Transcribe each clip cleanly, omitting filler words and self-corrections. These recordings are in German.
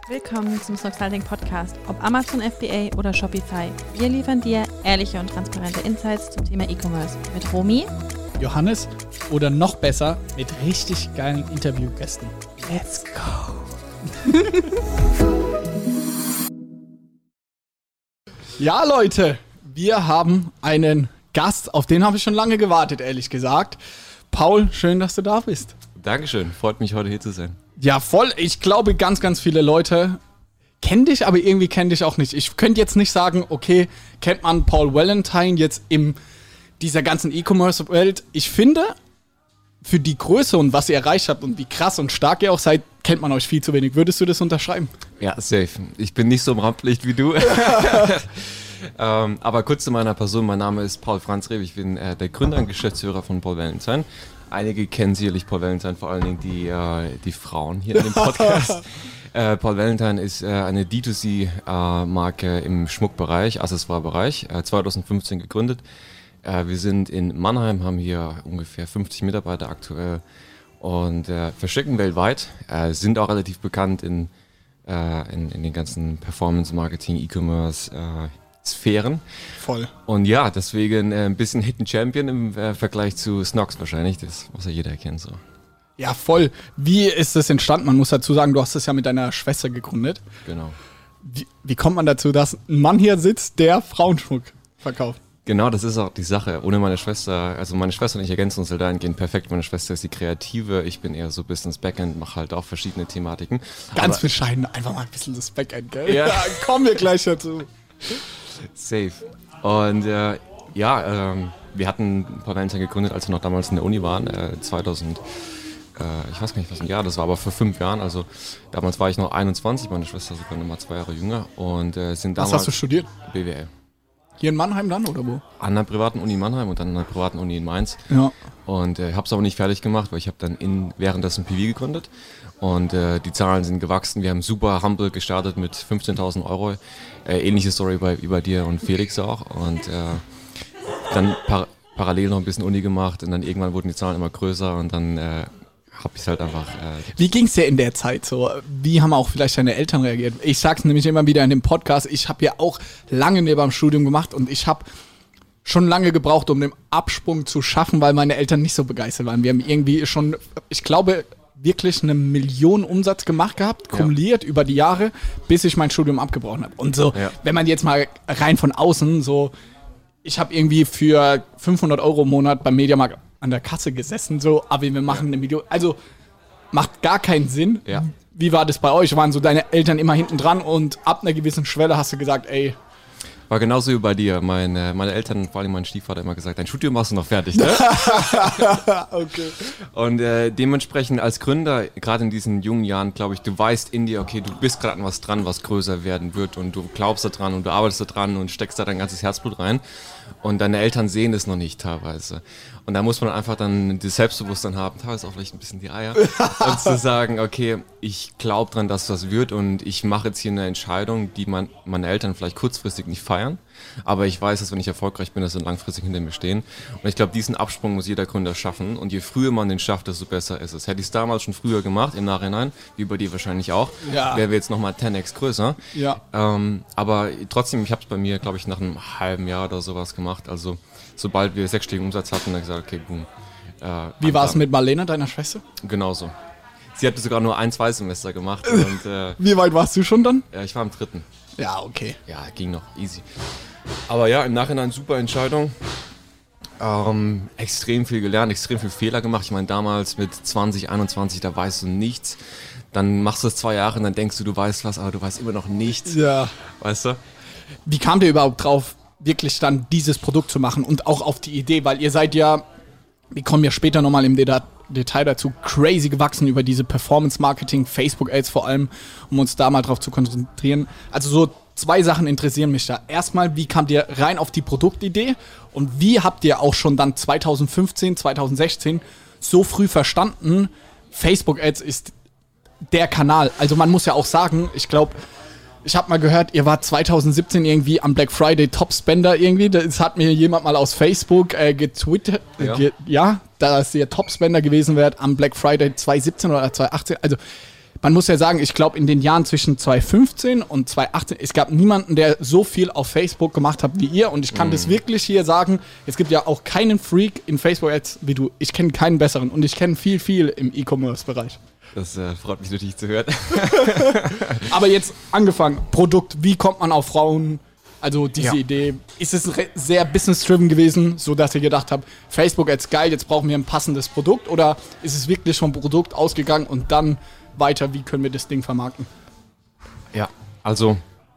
Willkommen zum Snoxalting Podcast, ob Amazon FBA oder Shopify. Wir liefern dir ehrliche und transparente Insights zum Thema E-Commerce mit Romy, Johannes oder noch besser mit richtig geilen Interviewgästen. Let's go! Ja, Leute, wir haben einen Gast, auf den habe ich schon lange gewartet, ehrlich gesagt. Paul, schön, dass du da bist. Dankeschön, freut mich, heute hier zu sein. Ja, voll. Ich glaube, ganz, ganz viele Leute kennen dich, aber irgendwie kennen dich auch nicht. Ich könnte jetzt nicht sagen, okay, kennt man Paul Valentine jetzt in dieser ganzen E-Commerce-Welt. Ich finde, für die Größe und was ihr erreicht habt und wie krass und stark ihr auch seid, kennt man euch viel zu wenig. Würdest du das unterschreiben? Ja, safe. Ich bin nicht so im Rampenlicht wie du. Aber kurz zu meiner Person. Mein Name ist Paul Franz Rew. Ich bin der Gründer und Geschäftsführer von Paul Valentine. Einige kennen sicherlich Paul Valentine, vor allen Dingen die Frauen hier in dem Podcast. Paul Valentine ist eine D2C-Marke im Schmuckbereich, Accessoire-Bereich, 2015 gegründet. Wir sind in Mannheim, haben hier ungefähr 50 Mitarbeiter aktuell und verstecken weltweit, sind auch relativ bekannt in den ganzen Performance-Marketing, E-Commerce, Sphären. Voll. Und ja, deswegen ein bisschen Hidden Champion im Vergleich zu Snox wahrscheinlich, das was ja jeder kennt so. Ja, voll. Wie ist das entstanden? Man muss dazu sagen, du hast es ja mit deiner Schwester gegründet. Genau. Wie kommt man dazu, dass ein Mann hier sitzt, der Frauenschmuck verkauft? Genau, das ist auch die Sache. Ohne meine Schwester, also meine Schwester und ich ergänzen uns halt dahingehend perfekt. Meine Schwester ist die Kreative, ich bin eher so Business Backend, mache halt auch verschiedene Thematiken. Ganz bescheiden, einfach mal ein bisschen das Backend, gell? Ja. Ja, kommen wir gleich dazu. Safe. Und wir hatten Paul Valentine gegründet, als wir noch damals in der Uni waren, 2000, ich weiß gar nicht, was ein Jahr das war, aber vor 5 Jahren. Also damals war ich noch 21, meine Schwester sogar noch mal 2 Jahre jünger. Und sind damals. Was hast du studiert? BWL. Hier in Mannheim dann oder wo? An der privaten Uni in Mannheim und dann an der privaten Uni in Mainz. Ja. Und habe es aber nicht fertig gemacht, weil ich habe dann währenddessen PV gegründet. Und die Zahlen sind gewachsen. Wir haben super humble gestartet mit 15.000 Euro. Ähnliche Story wie bei dir und Felix auch. Und dann parallel noch ein bisschen Uni gemacht. Und dann irgendwann wurden die Zahlen immer größer. Und dann habe ich es halt einfach... Wie ging es dir in der Zeit so? Wie haben auch vielleicht deine Eltern reagiert? Ich sag's nämlich immer wieder in dem Podcast. Ich habe ja auch lange neben dem Studium gemacht. Und ich habe schon lange gebraucht, um den Absprung zu schaffen, weil meine Eltern nicht so begeistert waren. Wir haben irgendwie schon, ich glaube... wirklich 1 Million Umsatz gemacht gehabt, kumuliert über die Jahre, bis ich mein Studium abgebrochen habe. Und so, wenn man jetzt mal rein von außen so, ich habe irgendwie für 500 Euro im Monat beim Mediamarkt an der Kasse gesessen, so, aber wir machen 1 Million, also macht gar keinen Sinn. Ja. Wie war das bei euch? Waren so deine Eltern immer hinten dran und ab einer gewissen Schwelle hast du gesagt, ey, War genauso wie bei dir. Meine Eltern, vor allem mein Stiefvater, immer gesagt, dein Studium machst du noch fertig, ne? okay. Und dementsprechend als Gründer, gerade in diesen jungen Jahren, glaube ich, du weißt in dir, okay, du bist gerade an was dran, was größer werden wird und du glaubst da dran und du arbeitest da dran und steckst da dein ganzes Herzblut rein und deine Eltern sehen das noch nicht teilweise. Und da muss man einfach dann das Selbstbewusstsein haben, teilweise auch vielleicht ein bisschen die Eier, und zu sagen, okay, ich glaube dran, dass das wird und ich mache jetzt hier eine Entscheidung, die meine Eltern vielleicht kurzfristig nicht feiern, aber ich weiß, dass wenn ich erfolgreich bin, dass sie langfristig hinter mir stehen. Und ich glaube, diesen Absprung muss jeder Gründer schaffen und je früher man den schafft, desto besser ist es. Hätte ich es damals schon früher gemacht, im Nachhinein, wie bei dir wahrscheinlich auch, wären wir jetzt nochmal 10x größer. Ja. Aber trotzdem, ich habe es bei mir, glaube ich, nach einem halben Jahr oder sowas gemacht. Also sobald wir 6-stelligen Umsatz hatten, dann gesagt, okay, boom. Wie war es mit Marlene, deiner Schwester? Genauso. Sie hatte sogar nur 1-2 Semester gemacht. Und, Wie weit warst du schon dann? ich war im 3. Ja, okay. Ja, ging noch, easy. Aber ja, im Nachhinein super Entscheidung. Extrem viel gelernt, extrem viel Fehler gemacht. Ich meine, damals mit 20, 21, da weißt du nichts. Dann machst du es 2 Jahre und dann denkst du weißt was, aber du weißt immer noch nichts. Ja. Weißt du? Wie kam der überhaupt drauf, wirklich dann dieses Produkt zu machen und auch auf die Idee? Weil ihr seid ja, wir kommen ja später nochmal im Detail dazu, crazy gewachsen über diese Performance-Marketing, Facebook-Ads vor allem, um uns da mal drauf zu konzentrieren. Also so 2 Sachen interessieren mich da. Erstmal, wie kamt ihr rein auf die Produktidee und wie habt ihr auch schon dann 2015, 2016 so früh verstanden, Facebook-Ads ist der Kanal. Also man muss ja auch sagen, ich glaube, ich habe mal gehört, ihr wart 2017 irgendwie am Black Friday Top-Spender irgendwie. Das hat mir jemand mal aus Facebook getwittert. Ja. Dass ihr Top-Spender gewesen wärt am Black Friday 2017 oder 2018. Also man muss ja sagen, ich glaube, in den Jahren zwischen 2015 und 2018, es gab niemanden, der so viel auf Facebook gemacht hat wie ihr. Und ich kann das wirklich hier sagen, es gibt ja auch keinen Freak in Facebook-Ads wie du. Ich kenne keinen besseren und ich kenne viel im E-Commerce-Bereich. Das freut mich natürlich zu hören. Aber jetzt angefangen, Produkt, wie kommt man auf Frauen? Also diese Idee, ist es sehr business-driven gewesen, sodass ihr gedacht habt, Facebook-Ads geil, jetzt brauchen wir ein passendes Produkt? Oder ist es wirklich vom Produkt ausgegangen und dann weiter, wie können wir das Ding vermarkten? Ja, also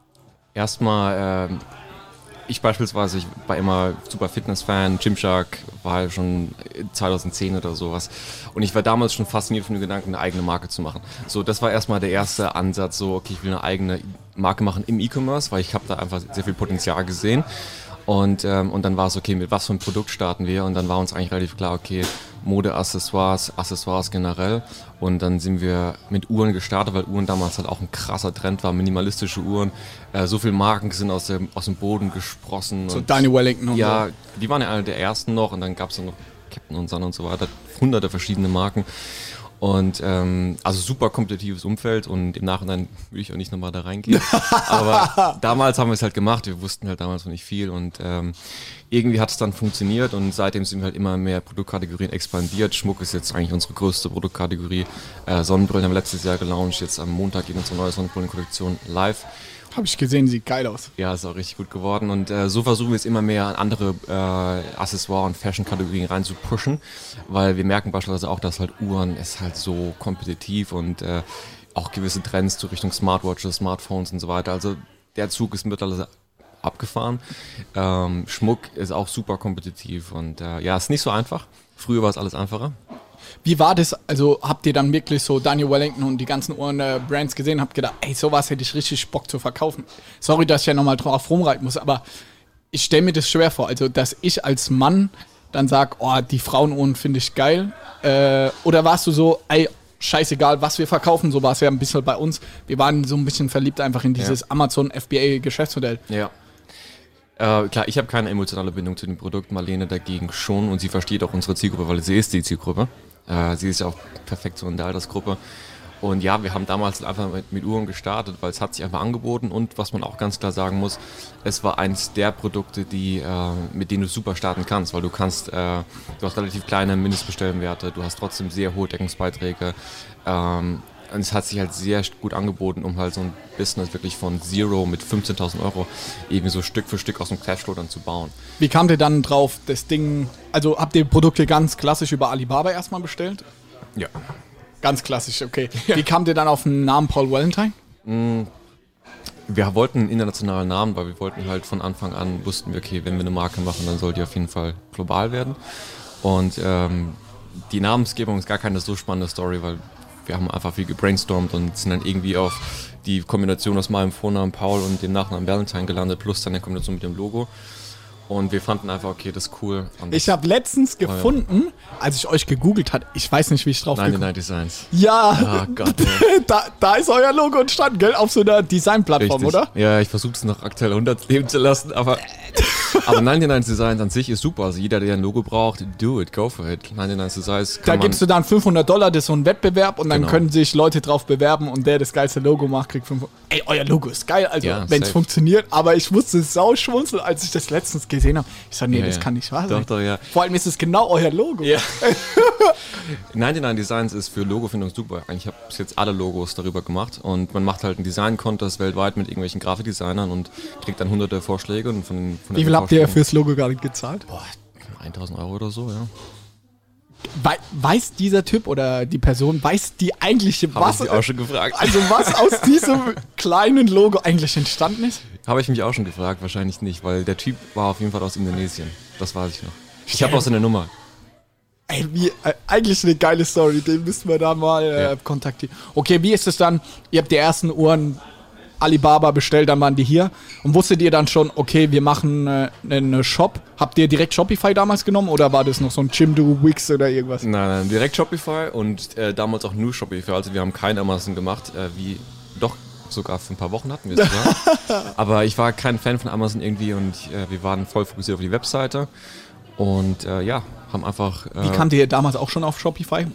erstmal, ich beispielsweise, ich war immer super Fitness-Fan, Gymshark war schon 2010 oder sowas und ich war damals schon fasziniert von dem Gedanken, eine eigene Marke zu machen. So, das war erstmal der erste Ansatz, so okay, ich will eine eigene Marke machen im E-Commerce, weil ich habe da einfach sehr viel Potenzial gesehen und dann war es okay, mit was für ein Produkt starten wir und dann war uns eigentlich relativ klar, okay, Mode, Accessoires generell und dann sind wir mit Uhren gestartet, weil Uhren damals halt auch ein krasser Trend war, minimalistische Uhren, so viele Marken sind aus dem Boden gesprossen. So Daniel Wellington und ja, die waren ja einer der ersten noch und dann gab es noch Captain & Son und so weiter, hunderte verschiedene Marken und also super kompetitives Umfeld und im Nachhinein will ich auch nicht nochmal da reingehen, aber damals haben wir es halt gemacht, wir wussten halt damals noch nicht viel und irgendwie hat es dann funktioniert und seitdem sind wir halt immer mehr Produktkategorien expandiert. Schmuck ist jetzt eigentlich unsere größte Produktkategorie. Sonnenbrillen haben wir letztes Jahr gelauncht, jetzt am Montag geht unsere neue Sonnenbrillenkollektion live. Habe ich gesehen, sieht geil aus. Ja, ist auch richtig gut geworden und so versuchen wir es immer mehr an andere Accessoire- und Fashion-Kategorien rein zu pushen, weil wir merken beispielsweise auch, dass halt Uhren ist halt so kompetitiv und auch gewisse Trends zu Richtung Smartwatches, Smartphones und so weiter. Also der Zug ist mittlerweile abgefahren. Schmuck ist auch super kompetitiv und ist nicht so einfach. Früher war es alles einfacher. Wie war das? Also habt ihr dann wirklich so Daniel Wellington und die ganzen Uhren-Brands gesehen, habt gedacht, ey, sowas hätte ich richtig Bock zu verkaufen. Sorry, dass ich ja nochmal drauf rumreiten muss, aber ich stelle mir das schwer vor. Also, dass ich als Mann dann sage, oh, die Frauenuhren finde ich geil. Oder warst du so, ey, scheißegal, was wir verkaufen, so war es ja ein bisschen bei uns. Wir waren so ein bisschen verliebt einfach in dieses Amazon FBA-Geschäftsmodell. Ja. Klar, ich habe keine emotionale Bindung zu dem Produkt, Marlene dagegen schon und sie versteht auch unsere Zielgruppe, weil sie ist die Zielgruppe. Sie ist ja auch perfekt so in der Altersgruppe. Und ja, wir haben damals einfach mit Uhren gestartet, weil es hat sich einfach angeboten und was man auch ganz klar sagen muss, es war eins der Produkte, mit denen du super starten kannst, weil du hast relativ kleine Mindestbestellwerte, du hast trotzdem sehr hohe Deckungsbeiträge. Und es hat sich halt sehr gut angeboten, um halt so ein Business wirklich von Zero mit 15.000 € irgendwie so Stück für Stück aus dem Cashflow dann zu bauen. Wie kamt ihr dann drauf, das Ding, also habt ihr Produkte ganz klassisch über Alibaba erstmal bestellt? Ja. Ganz klassisch, okay. Wie kamt ihr dann auf den Namen Paul Valentine? Wir wollten einen internationalen Namen, weil wir wollten halt von Anfang an, wussten wir, okay, wenn wir eine Marke machen, dann soll die auf jeden Fall global werden. Und die Namensgebung ist gar keine so spannende Story, weil wir haben einfach viel gebrainstormt und sind dann irgendwie auf die Kombination aus meinem Vornamen Paul und dem Nachnamen Valentine gelandet, plus dann der Kombination mit dem Logo. Und wir fanden einfach, okay, das ist cool. Und ich habe letztens gefunden, als ich euch gegoogelt habe, ich weiß nicht, wie ich drauf gekommen bin. 99 Designs. Ja, oh Gott, da ist euer Logo entstanden, gell? Auf so einer Designplattform, oder? Ja, ich versuche es noch aktuell 100 leben zu lassen, aber 99 Designs an sich ist super. Also jeder, der ein Logo braucht, do it, go for it. 99 Designs Da gibst du dann $500, das ist so ein Wettbewerb und dann können sich Leute drauf bewerben und der das geilste Logo macht, kriegt 500. Ey, euer Logo ist geil, also ja, wenn es funktioniert, aber ich musste sau schmunzeln, als ich das letztens gesehen habe. Ich sag, nee, das kann nicht wahr sein. Doch, ja. Vor allem ist es genau euer Logo. Ja. 99 Designs ist für Logofindung super. Eigentlich habe ich jetzt alle Logos darüber gemacht und man macht halt einen Design-Contest weltweit mit irgendwelchen Grafikdesignern und kriegt dann hunderte Vorschläge. Und von wie viel habt ihr fürs Logo gar nicht gezahlt? 1.000 € oder so, ja. Weiß dieser Typ oder die Person, weiß die eigentliche, was, ich auch schon gefragt. Also was aus diesem kleinen Logo eigentlich entstanden ist? Habe ich mich auch schon gefragt, wahrscheinlich nicht, weil der Typ war auf jeden Fall aus Indonesien. Das weiß ich noch. Ich habe auch seine Nummer. Ey, eigentlich eine geile Story, den müssen wir da mal kontaktieren. Okay, wie ist es dann, ihr habt die ersten Uhren Alibaba bestellt, dann waren die hier. Und wusstet ihr dann schon, okay, wir machen einen Shop? Habt ihr direkt Shopify damals genommen oder war das noch so ein Jimdo, Wix oder irgendwas? Nein, direkt Shopify und damals auch nur Shopify. Also wir haben kein Amazon gemacht, sogar für ein paar Wochen hatten wir es sogar. Aber ich war kein Fan von Amazon irgendwie und wir waren voll fokussiert auf die Webseite. Und haben einfach... Wie kamt ihr damals auch schon auf Shopify?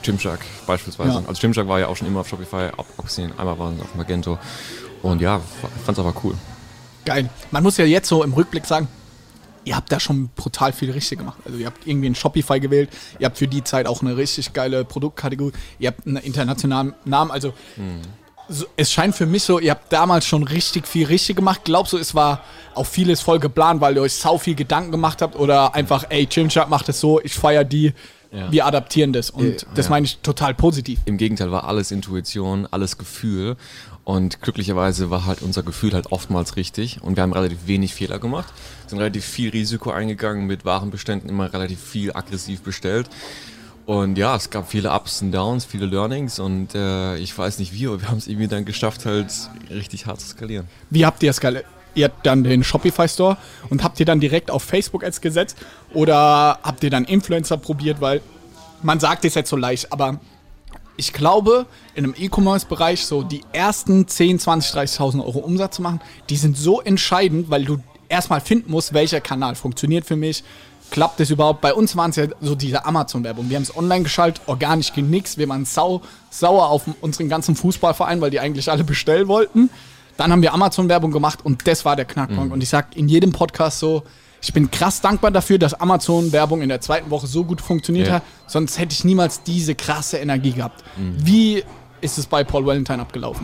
Gymshark beispielsweise. Ja. Also Gymshark war ja auch schon immer auf Shopify abgesehen, einmal waren sie auf Magento. Und ja, fand's aber cool. Geil. Man muss ja jetzt so im Rückblick sagen, ihr habt da schon brutal viel richtig gemacht. Also ihr habt irgendwie einen Shopify gewählt, ihr habt für die Zeit auch eine richtig geile Produktkategorie, ihr habt einen internationalen Namen, also so, es scheint für mich so, ihr habt damals schon richtig viel richtig gemacht. Glaubst du, es war auch vieles voll geplant, weil ihr euch sau viel Gedanken gemacht habt oder einfach, ey, Gymshark macht es so, ich feiere die, wir adaptieren das und das meine ich total positiv. Im Gegenteil, war alles Intuition, alles Gefühl und glücklicherweise war halt unser Gefühl halt oftmals richtig und wir haben relativ wenig Fehler gemacht, sind relativ viel Risiko eingegangen, mit Warenbeständen immer relativ viel aggressiv bestellt. Und ja, es gab viele Ups und Downs, viele Learnings und ich weiß nicht wie, aber wir haben es irgendwie dann geschafft, halt richtig hart zu skalieren. Wie habt ihr es skaliert? Ihr habt dann den Shopify Store und habt ihr dann direkt auf Facebook Ads gesetzt oder habt ihr dann Influencer probiert, weil man sagt es jetzt so leicht, aber ich glaube, in einem E-Commerce-Bereich so die ersten 10, 20, 30.000 Euro Umsatz zu machen, die sind so entscheidend, weil du erstmal finden musst, welcher Kanal funktioniert für mich. Klappt das überhaupt? Bei uns waren es ja so diese Amazon-Werbung. Wir haben es online geschaltet, organisch ging nix. Wir waren sauer auf unseren ganzen Fußballverein, weil die eigentlich alle bestellen wollten. Dann haben wir Amazon-Werbung gemacht und das war der Knackpunkt. Und ich sag in jedem Podcast so, ich bin krass dankbar dafür, dass Amazon-Werbung in der zweiten Woche so gut funktioniert hat. Sonst hätte ich niemals diese krasse Energie gehabt. Wie ist es bei Paul Valentine abgelaufen?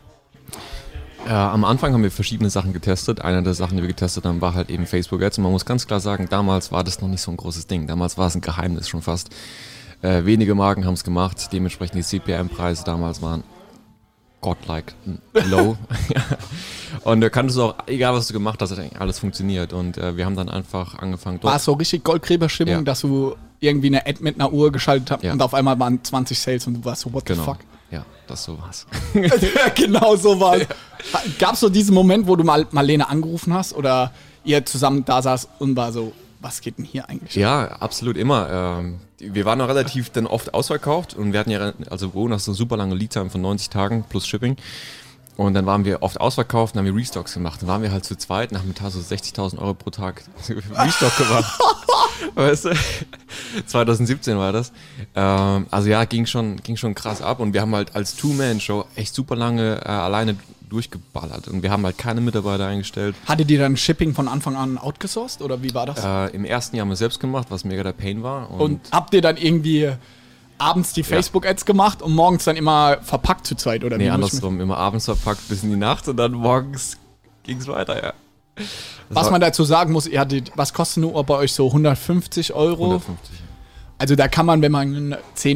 Am Anfang haben wir verschiedene Sachen getestet. Eine der Sachen, die wir getestet haben, war halt eben Facebook Ads. Und man muss ganz klar sagen, damals war das noch nicht so ein großes Ding. Damals war es ein Geheimnis schon fast. Wenige Marken haben es gemacht. Dementsprechend die CPM-Preise damals waren godlike low. Und da kannst du auch, egal was du gemacht hast, hat eigentlich alles funktioniert. Und wir haben dann einfach angefangen. War es so richtig Goldgräberstimmung, dass du irgendwie eine Ad mit einer Uhr geschaltet hast und auf einmal waren 20 Sales und du warst so, what the fuck? Ja, das so war's. Genau so war's. Gab es so diesen Moment, wo du mal Marlene angerufen hast oder ihr zusammen da saß und war so, was geht denn hier eigentlich? Ja, absolut immer. Wir waren noch relativ dann oft ausverkauft und wir hatten ja, also wo nach so super lange Lead-Time von 90 Tagen plus Shipping. Und dann waren wir oft ausverkauft und haben wir Restocks gemacht. Dann waren wir halt zu zweit und haben mit so 60.000 Euro pro Tag Restock gemacht. Weißt du? 2017 war das. Also ja, ging schon krass ab und wir haben halt als Two-Man-Show echt super lange alleine durchgeballert und wir haben halt keine Mitarbeiter eingestellt. Hattet ihr dann Shipping von Anfang an outgesourced oder wie war das? Im ersten Jahr haben wir es selbst gemacht, was mega der Pain war. Und habt ihr dann irgendwie abends die Facebook-Ads gemacht und morgens dann immer verpackt zu zweit? Oder nee, andersrum. Immer abends verpackt bis in die Nacht und dann morgens ging es weiter, ja. Was man dazu sagen muss, ihr hattet, was kostet eine Uhr bei euch so 150 Euro? 150. Also da kann man, wenn man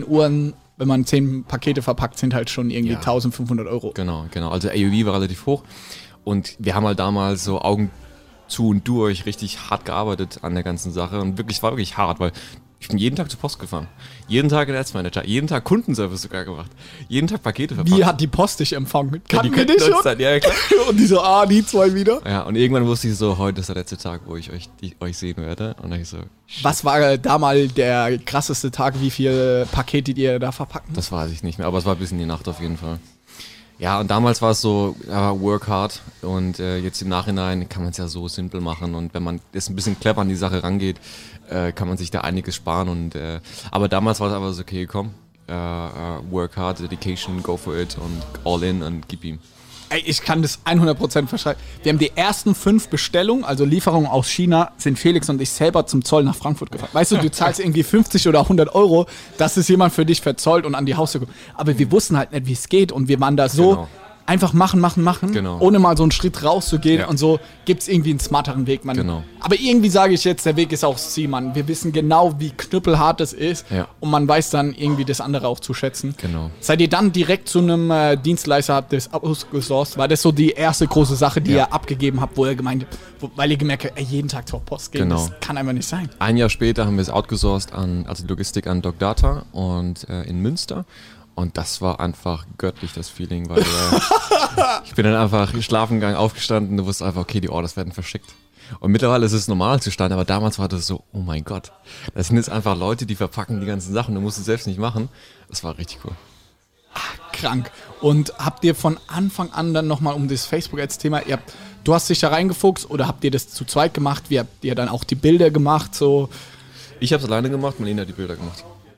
10 Pakete verpackt, sind halt schon irgendwie 1.500 Euro. Genau. Also AOV war relativ hoch und wir haben halt damals so Augen zu und durch richtig hart gearbeitet an der ganzen Sache und war wirklich hart, weil ich bin jeden Tag zur Post gefahren. Jeden Tag in Ads Manager, jeden Tag Kundenservice sogar gemacht. Jeden Tag Pakete verpackt. Wie hat die Post dich empfangen? Kannten wir die dich schon? Zeit, ja, klar. Und die so, die zwei wieder. Ja, und irgendwann wusste ich so, heute ist der letzte Tag, wo ich euch sehen werde. Und dann ich so, shit. Was war da mal der krasseste Tag? Wie viele Pakete ihr da verpacken? Das weiß ich nicht mehr, aber es war bis in die Nacht auf jeden Fall. Ja, und damals war es so, work hard und jetzt im Nachhinein kann man es ja so simpel machen und wenn man jetzt ein bisschen clever an die Sache rangeht, kann man sich da einiges sparen und aber damals war es einfach so, okay, komm, work hard, dedication, go for it und all in und gib ihm. Ey, ich kann das 100% verschreiben. Wir haben die ersten 5 Bestellungen, also Lieferungen aus China, sind Felix und ich selber zum Zoll nach Frankfurt gefahren. Weißt du, du zahlst irgendwie 50 oder 100 Euro, dass es jemand für dich verzollt und an die Haustür kommt. Aber wir wussten halt nicht, wie es geht und wir waren da so einfach machen, ohne mal so einen Schritt rauszugehen und so gibt es irgendwie einen smarteren Weg. Aber irgendwie sage ich jetzt, der Weg ist auch sie, Mann. Wir wissen genau, wie knüppelhart das ist und man weiß dann irgendwie das andere auch zu schätzen. Genau. Seid ihr dann direkt zu einem Dienstleister, habt das ausgesourced? War das so die erste große Sache, die ihr abgegeben habt, wo ihr gemeint habt, weil ihr gemerkt habt, jeden Tag zur Post gehen, das kann einfach nicht sein. Ein Jahr später haben wir es outgesourced also Logistik an DocData und in Münster. Und das war einfach göttlich, das Feeling, weil ich bin dann einfach schlafen gegangen, aufgestanden, du wusstest einfach, okay, die Orders werden verschickt. Und mittlerweile ist es Normalzustand, aber damals war das so, oh mein Gott, das sind jetzt einfach Leute, die verpacken die ganzen Sachen, du musst es selbst nicht machen. Das war richtig cool. Krank. Und habt ihr von Anfang an dann nochmal um das Facebook-Ads-Thema, du hast dich da reingefuchst oder habt ihr das zu zweit gemacht? Wie habt ihr dann auch die Bilder gemacht? So? Ich habe es alleine gemacht, Marlene hat die Bilder gemacht.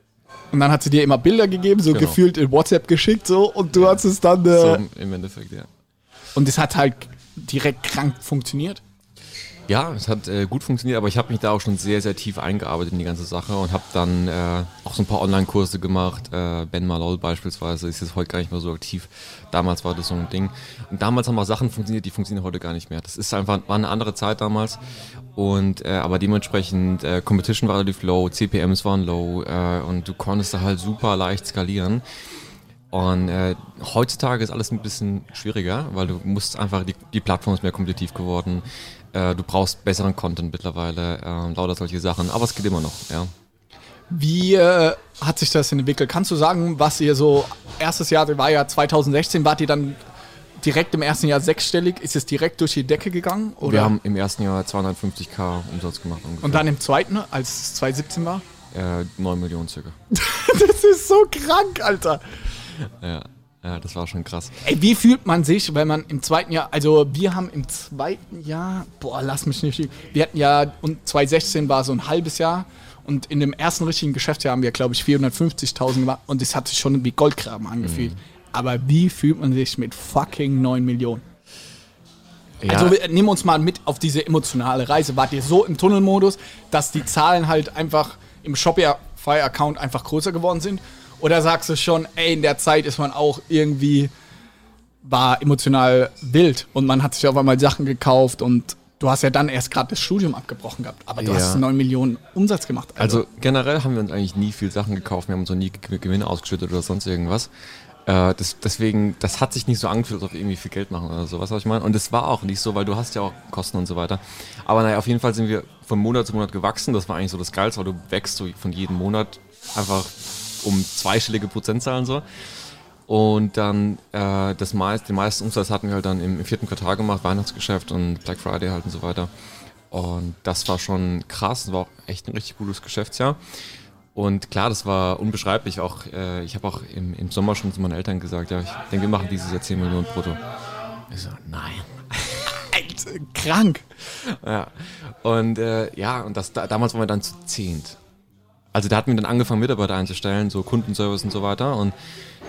Und dann hat sie dir immer Bilder gegeben, so Genau. gefühlt in WhatsApp geschickt, so, und du hast es dann. So im Endeffekt, ja. Und es hat halt direkt krank funktioniert. Ja, es hat gut funktioniert, aber ich habe mich da auch schon sehr, sehr tief eingearbeitet in die ganze Sache und habe dann auch so ein paar Online-Kurse gemacht. Ben Malol beispielsweise ist jetzt heute gar nicht mehr so aktiv. Damals war das so ein Ding. Und damals haben auch Sachen funktioniert, die funktionieren heute gar nicht mehr. Das ist einfach, war eine andere Zeit damals. Und aber dementsprechend Competition war relativ low, CPMs waren low und du konntest da halt super leicht skalieren. Und heutzutage ist alles ein bisschen schwieriger, weil du musst einfach, die Plattform ist mehr kompetitiv geworden. Du brauchst besseren Content mittlerweile, lauter solche Sachen, aber es geht immer noch, ja. Wie hat sich das entwickelt? Kannst du sagen, was ihr so, erstes Jahr war ja 2016, wart ihr dann direkt im ersten Jahr sechsstellig? Ist es direkt durch die Decke gegangen? Oder? Wir haben im ersten Jahr 250.000 Umsatz gemacht ungefähr. Und dann im zweiten, als es 2017 war? 9 Millionen circa. Das ist so krank, Alter. Ja, das war schon krass. Ey, wie fühlt man sich, wenn man im zweiten Jahr, also wir haben im zweiten Jahr, lass mich nicht, wir hatten ja, und 2016 war so ein halbes Jahr und in dem ersten richtigen Geschäftsjahr haben wir, glaube ich, 450.000 gemacht und das hat sich schon wie Goldgraben angefühlt. Aber wie fühlt man sich mit fucking 9 Millionen? Ja. Also nimm uns mal mit auf diese emotionale Reise. Wart ihr so im Tunnelmodus, dass die Zahlen halt einfach im Shopify-Account einfach größer geworden sind? Oder sagst du schon, ey, in der Zeit ist man auch irgendwie, war emotional wild und man hat sich auf einmal Sachen gekauft und du hast ja dann erst gerade das Studium abgebrochen gehabt, aber du hast 9 Millionen Umsatz gemacht. Also generell haben wir uns eigentlich nie viel Sachen gekauft, wir haben uns noch nie Gewinne ausgeschüttet oder sonst irgendwas. Deswegen, das hat sich nicht so angefühlt, als ob wir irgendwie viel Geld machen oder sowas, was ich meine. Und das war auch nicht so, weil du hast ja auch Kosten und so weiter. Aber naja, auf jeden Fall sind wir von Monat zu Monat gewachsen. Das war eigentlich so das Geilste, weil du wächst so von jedem Monat einfach um zweistellige Prozentzahlen so. Und dann den meisten Umsatz hatten wir halt dann im 4. Quartal gemacht, Weihnachtsgeschäft und Black Friday halt und so weiter. Und das war schon krass, das war auch echt ein richtig gutes Geschäftsjahr. Und klar, das war unbeschreiblich. Auch ich habe auch im Sommer schon zu meinen Eltern gesagt, ja, ich denke, wir machen dieses Jahr 10 Millionen brutto. Ich so, nein. Alter, krank. Ja. Und damals waren wir dann zu 10. Also da hatten wir dann angefangen, Mitarbeiter einzustellen, so Kundenservice und so weiter. Und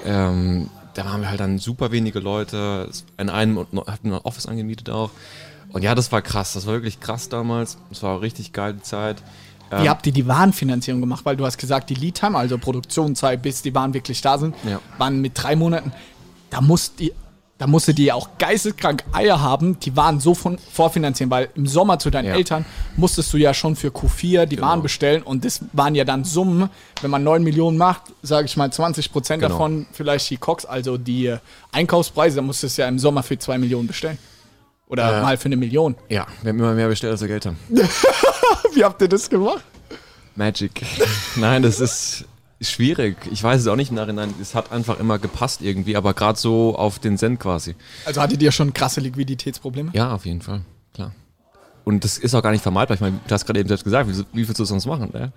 da waren wir halt dann super wenige Leute. In einem hatten wir ein Office angemietet auch. Und ja, das war krass. Das war wirklich krass damals. Das war eine richtig geile Zeit. Wie habt ihr die Warenfinanzierung gemacht? Weil du hast gesagt, die Lead-Time, also Produktionszeit, bis die Waren wirklich da sind, waren mit 3 Monaten. Da musste die auch geisteskrank Eier haben, die Waren so vorfinanzieren, weil im Sommer zu deinen Eltern musstest du ja schon für Q4 die Waren bestellen und das waren ja dann Summen, wenn man 9 Millionen macht, sage ich mal 20% davon vielleicht die COGS, also die Einkaufspreise, dann musstest du ja im Sommer für 2 Millionen bestellen. Oder mal für 1 Million. Ja, wir haben immer mehr bestellt, als wir Geld haben. Wie habt ihr das gemacht? Magic. Nein, das ist schwierig. Ich weiß es auch nicht im Nachhinein. Es hat einfach immer gepasst irgendwie, aber gerade so auf den Cent quasi. Also hattet ihr schon krasse Liquiditätsprobleme? Ja, auf jeden Fall, klar. Und das ist auch gar nicht vermeidbar. Ich meine, du hast gerade eben selbst gesagt, wie willst du das sonst machen? Ne?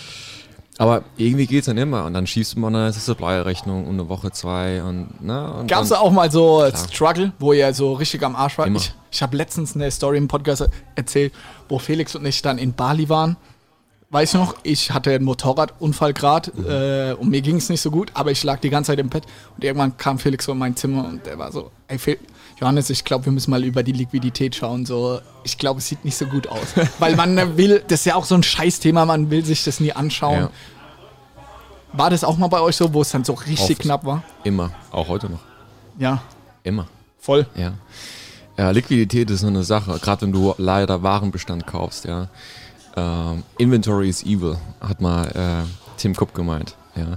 Aber irgendwie geht's dann immer und dann schießt man eine Supplier-Rechnung um eine Woche, 2 und gab's da auch mal so Struggle, wo ihr so richtig am Arsch wart? Immer. Ich habe letztens eine Story im Podcast erzählt, wo Felix und ich dann in Bali waren. Weiß noch, ich hatte einen Motorradunfall gerade und mir ging es nicht so gut, aber ich lag die ganze Zeit im Bett und irgendwann kam Felix so in mein Zimmer und der war so, ey Johannes, ich glaube, wir müssen mal über die Liquidität schauen, so, ich glaube, es sieht nicht so gut aus. Weil man will, das ist ja auch so ein Scheißthema, man will sich das nie anschauen. Ja. War das auch mal bei euch so, wo es dann so richtig knapp war? Immer, auch heute noch. Ja. Immer. Voll. Ja, Liquidität ist so eine Sache, gerade wenn du leider Warenbestand kaufst, ja. Inventory is evil, hat mal Tim Cook gemeint.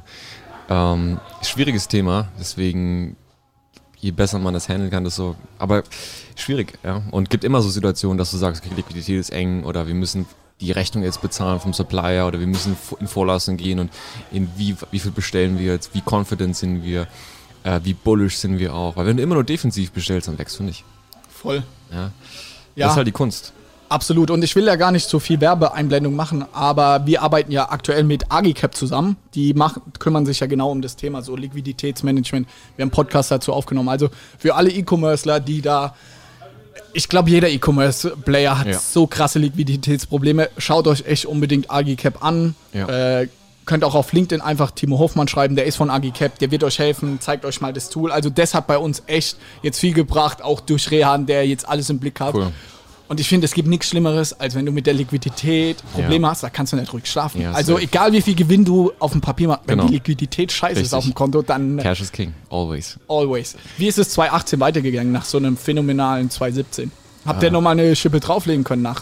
Ja. Schwieriges Thema, deswegen je besser man das handeln kann, desto, aber schwierig. Ja. Und gibt immer so Situationen, dass du sagst, okay, Liquidität ist eng oder wir müssen die Rechnung jetzt bezahlen vom Supplier oder wir müssen in Vorlassung gehen und in wie viel bestellen wir jetzt, wie confident sind wir, wie bullish sind wir auch. Weil wenn du immer nur defensiv bestellst, dann wächst du nicht. Voll. Ja. Das ist halt die Kunst. Absolut. Und ich will ja gar nicht so viel Werbeeinblendung machen, aber wir arbeiten ja aktuell mit Agicap zusammen. Die kümmern sich ja genau um das Thema, so Liquiditätsmanagement. Wir haben einen Podcast dazu aufgenommen. Also für alle E-Commercer, die da, ich glaube, jeder E-Commerce-Player hat so krasse Liquiditätsprobleme. Schaut euch echt unbedingt Agicap an. Ja. könnt auch auf LinkedIn einfach Timo Hofmann schreiben, der ist von Agicap, der wird euch helfen, zeigt euch mal das Tool. Also das hat bei uns echt jetzt viel gebracht, auch durch Rehan, der jetzt alles im Blick hat. Cool. Und ich finde, es gibt nichts Schlimmeres, als wenn du mit der Liquidität Probleme hast, da kannst du nicht ruhig schlafen. Ja, also safe. egal wie viel Gewinn du auf dem Papier machst, wenn Genau. die Liquidität scheiße ist Richtig. auf dem Konto, dann Cash is king, always. always. Wie ist es 2018 weitergegangen nach so einem phänomenalen 2017? Habt ihr nochmal eine Schippe drauflegen können nach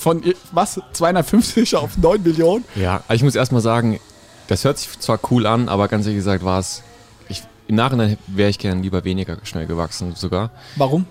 250 auf 9 Millionen? Ja, also ich muss erstmal sagen, das hört sich zwar cool an, aber ganz ehrlich gesagt war es, im Nachhinein wäre ich gerne lieber weniger schnell gewachsen sogar. Warum?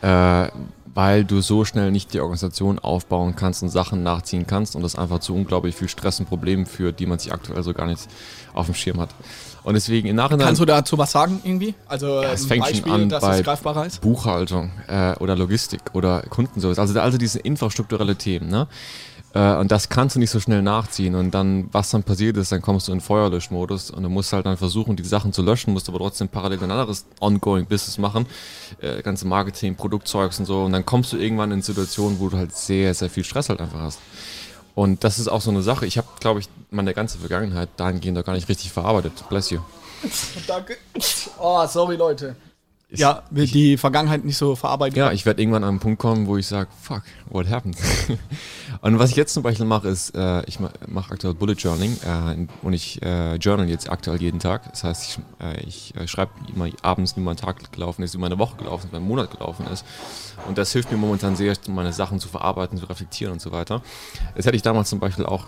Weil du so schnell nicht die Organisation aufbauen kannst und Sachen nachziehen kannst und das einfach zu unglaublich viel Stress und Problemen führt, die man sich aktuell so gar nicht auf dem Schirm hat. Und deswegen im Nachhinein... Kannst du dazu was sagen irgendwie? Also es ein fängt schon Beispiel, an dass bei es greifbarer ist? Buchhaltung oder Logistik oder Kundenservice, also diese infrastrukturelle Themen, ne? Und das kannst du nicht so schnell nachziehen und dann, was dann passiert ist, dann kommst du in Feuerlöschmodus und du musst halt dann versuchen, die Sachen zu löschen, musst aber trotzdem parallel ein anderes ongoing Business machen, ganze Marketing, Produktzeugs und so und dann kommst du irgendwann in Situationen, wo du halt sehr, sehr viel Stress halt einfach hast. Und das ist auch so eine Sache, ich habe, glaube ich, meine ganze Vergangenheit dahingehend noch gar nicht richtig verarbeitet. Bless you. Danke. Oh, sorry Leute. Ja, will die Vergangenheit nicht so verarbeiten. Ja, ich werde irgendwann an einen Punkt kommen, wo ich sage, fuck, what happened? Und was ich jetzt zum Beispiel mache, ist, ich mache aktuell Bullet Journaling und ich journal jetzt aktuell jeden Tag. Das heißt, ich schreibe immer abends, wie mein Tag gelaufen ist, wie meine Woche gelaufen ist, wie mein Monat gelaufen ist. Und das hilft mir momentan sehr, meine Sachen zu verarbeiten, zu reflektieren und so weiter. Das hätte ich damals zum Beispiel auch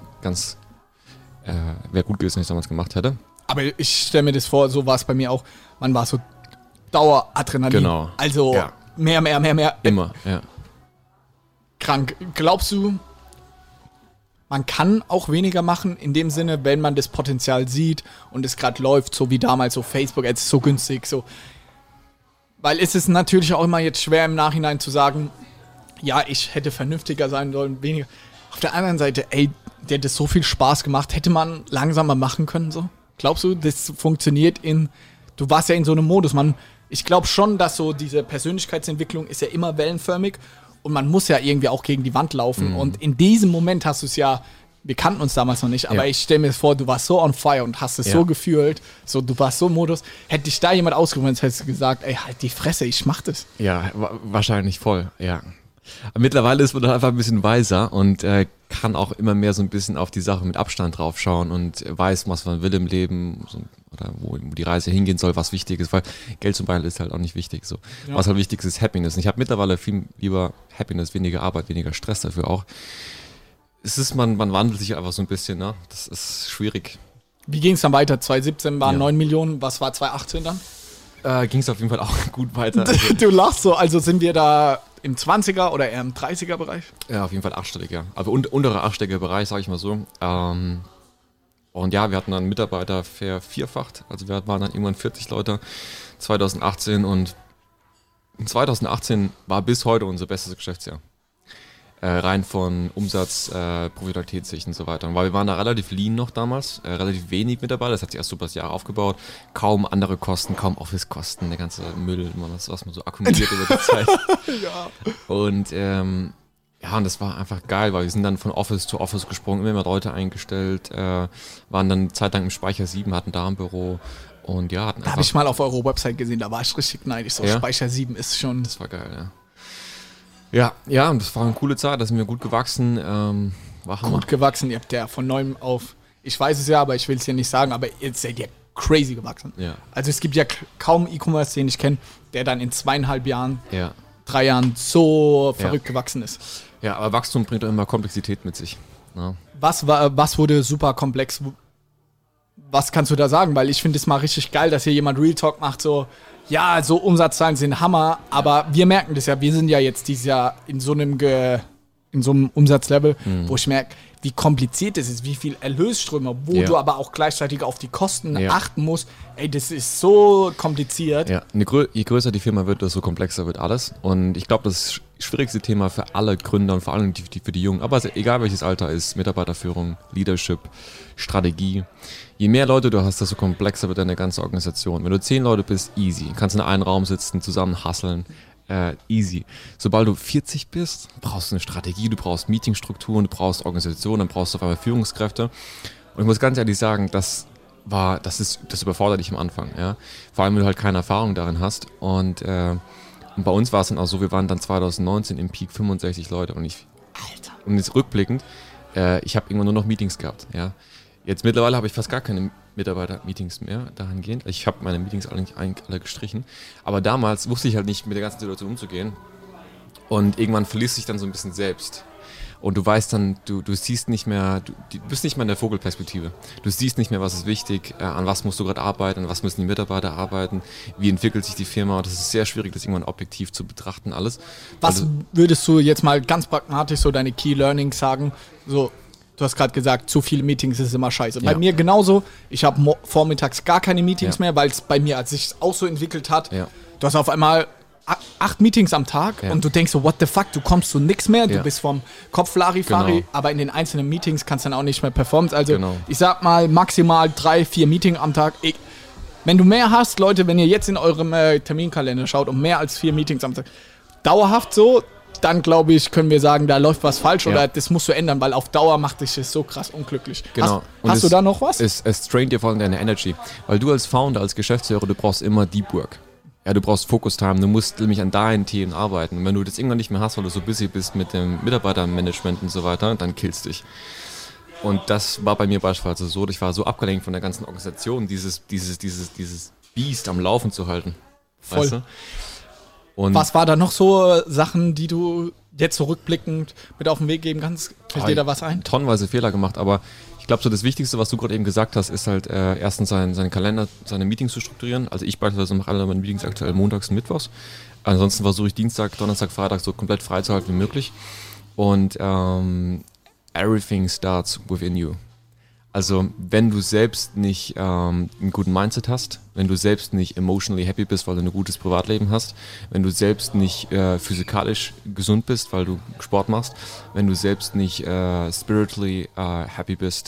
wäre gut gewesen, wenn ich es damals gemacht hätte. Aber ich stelle mir das vor, so war es bei mir auch. Man war so Daueradrenalin. Genau. Also Ja. mehr. Immer, ja. Krank. Glaubst du, man kann auch weniger machen, in dem Sinne, wenn man das Potenzial sieht und es gerade läuft, so wie damals, so Facebook, jetzt ist so günstig, so. Weil es ist natürlich auch immer jetzt schwer im Nachhinein zu sagen, ja, ich hätte vernünftiger sein sollen, weniger. Auf der anderen Seite, ey, der hat das so viel Spaß gemacht, hätte man langsamer machen können, so? Glaubst du, das funktioniert du warst ja in so einem Modus, ich glaube schon, dass so diese Persönlichkeitsentwicklung ist ja immer wellenförmig und man muss ja irgendwie auch gegen die Wand laufen und in diesem Moment hast du es ja, wir kannten uns damals noch nicht, aber ich stelle mir vor, du warst so on fire und hast es so gefühlt, so du warst so im Modus, hätte dich da jemand ausgerufen, hättest du gesagt, ey, halt die Fresse, ich mach das. Ja, wahrscheinlich voll, ja. Aber mittlerweile ist man dann einfach ein bisschen weiser und kann auch immer mehr so ein bisschen auf die Sache mit Abstand drauf schauen und weiß, was man will im Leben oder wo die Reise hingehen soll, was wichtig ist, weil Geld zum Beispiel ist halt auch nicht wichtig. So. Ja. Was halt wichtig ist, ist Happiness. Und ich habe mittlerweile viel lieber Happiness, weniger Arbeit, weniger Stress dafür auch. Man wandelt sich einfach so ein bisschen, ne? Das ist schwierig. Wie ging es dann weiter? 2017 waren 9 Millionen, was war 2018 dann? Ging es auf jeden Fall auch gut weiter. Du lachst so, also sind wir da im 20er oder eher im 30er Bereich? Ja, auf jeden Fall achtstellig, ja. Aber unterer achtstelliger Bereich, sage ich mal so. Und ja, wir hatten dann Mitarbeiter vervierfacht. Also wir waren dann irgendwann 40 Leute 2018 und 2018 war bis heute unser bestes Geschäftsjahr. Rein von Umsatz, Profitabilitätssicht und so weiter. Weil wir waren da relativ lean noch damals, relativ wenig Mitarbeiter, das hat sich erst so über das Jahr aufgebaut. Kaum andere Kosten, kaum Office-Kosten, der ganze Müll, was man so akkumuliert über die Zeit. Ja. Und und das war einfach geil, weil wir sind dann von Office zu Office gesprungen, immer mehr Leute eingestellt, waren dann zeitlang im Speicher 7, hatten da ein Büro und ja, hatten einfach... Habe ich mal auf eurer Website gesehen, da war ich richtig neidisch. So Ja? Speicher 7 ist schon... Das war geil, ja, und das war eine coole Zeit, da sind wir gut gewachsen, war Hammer. Gut gewachsen, ihr habt ja von neuem auf... Ich weiß es ja, aber ich will es ja nicht sagen, aber jetzt seid ihr crazy gewachsen. Ja. Also es gibt ja kaum E-Commerce, den ich kenne, der dann in 2,5 Jahren, Ja. 3 Jahren so verrückt gewachsen ist. Ja, aber Wachstum bringt auch immer Komplexität mit sich. Ja. Was wurde super komplex? Was kannst du da sagen? Weil ich finde es mal richtig geil, dass hier jemand Real Talk macht, so, ja, so Umsatzzahlen sind Hammer, aber wir merken das ja, wir sind ja jetzt dieses Jahr in so einem Umsatzlevel, wo ich merke, wie kompliziert es ist, wie viel Erlösströme, wo du aber auch gleichzeitig auf die Kosten achten musst. Ey, das ist so kompliziert. Ja, je größer die Firma wird, desto komplexer wird alles. Und ich glaube, das schwierigste Thema für alle Gründer und vor allem für die Jungen, aber egal welches Alter ist, Mitarbeiterführung, Leadership, Strategie. Je mehr Leute du hast, desto komplexer wird deine ganze Organisation. Wenn du 10 Leute bist, easy. Kannst in einem Raum sitzen, zusammen hustlen. Easy. Sobald du 40 bist, brauchst du eine Strategie, du brauchst Meetingstrukturen, du brauchst Organisationen, dann brauchst du auf einmal Führungskräfte. Und ich muss ganz ehrlich sagen, das überfordert dich am Anfang, ja. Vor allem, wenn du halt keine Erfahrung darin hast. Und bei uns war es dann auch so, wir waren dann 2019 im Peak 65 Leute und und jetzt rückblickend, ich habe irgendwann nur noch Meetings gehabt, ja. Jetzt mittlerweile habe ich fast gar keine Mitarbeiter-Meetings mehr dahingehend. Ich habe meine Meetings eigentlich alle gestrichen. Aber damals wusste ich halt nicht, mit der ganzen Situation umzugehen. Und irgendwann verlierst du dich dann so ein bisschen selbst. Und du weißt dann, du siehst nicht mehr, du bist nicht mehr in der Vogelperspektive. Du siehst nicht mehr, was ist wichtig, an was musst du gerade arbeiten, an was müssen die Mitarbeiter arbeiten, wie entwickelt sich die Firma. Das ist sehr schwierig, das irgendwann objektiv zu betrachten, alles. Was würdest du jetzt mal ganz pragmatisch so deine Key Learnings sagen? So, du hast gerade gesagt, zu viele Meetings ist immer scheiße. Ja. Bei mir genauso. Ich habe vormittags gar keine Meetings mehr, weil es bei mir, als sich auch so entwickelt hat, du hast auf einmal 8 Meetings am Tag und du denkst so, what the fuck, du kommst zu nichts mehr, du bist vom Kopf Larifari, aber in den einzelnen Meetings kannst du dann auch nicht mehr performen. Also ich sag mal maximal 3-4 Meetings am Tag. Wenn du mehr hast, Leute, wenn ihr jetzt in eurem Terminkalender schaut und mehr als 4 Meetings am Tag, dauerhaft so, dann glaube ich, können wir sagen, da läuft was falsch oder das musst du ändern, weil auf Dauer macht dich das so krass unglücklich. Genau. Hast du da noch was? Es straint dir vor allem deine Energy, weil du als Founder, als Geschäftsführer, du brauchst immer Deep Work. Ja, du brauchst Focus-Time, du musst nämlich an deinen Themen arbeiten. Und wenn du das irgendwann nicht mehr hast, weil du so busy bist mit dem Mitarbeitermanagement und so weiter, dann killst dich. Und das war bei mir beispielsweise so, ich war so abgelenkt von der ganzen Organisation, dieses Biest am Laufen zu halten. Voll. Weißt du? Und was war da noch so Sachen, die du jetzt zurückblickend mit auf den Weg geben kannst? Fällt dir da was ein? Tonnenweise Fehler gemacht, aber ich glaube, so das Wichtigste, was du gerade eben gesagt hast, ist halt erstens seinen Kalender, seine Meetings zu strukturieren. Also ich beispielsweise mache alle meine Meetings aktuell montags und mittwochs. Ansonsten versuche ich Dienstag, Donnerstag, Freitag so komplett frei zu halten wie möglich. Und everything starts within you. Also wenn du selbst nicht einen guten Mindset hast, wenn du selbst nicht emotionally happy bist, weil du ein gutes Privatleben hast, wenn du selbst nicht physikalisch gesund bist, weil du Sport machst, wenn du selbst nicht spiritually happy bist,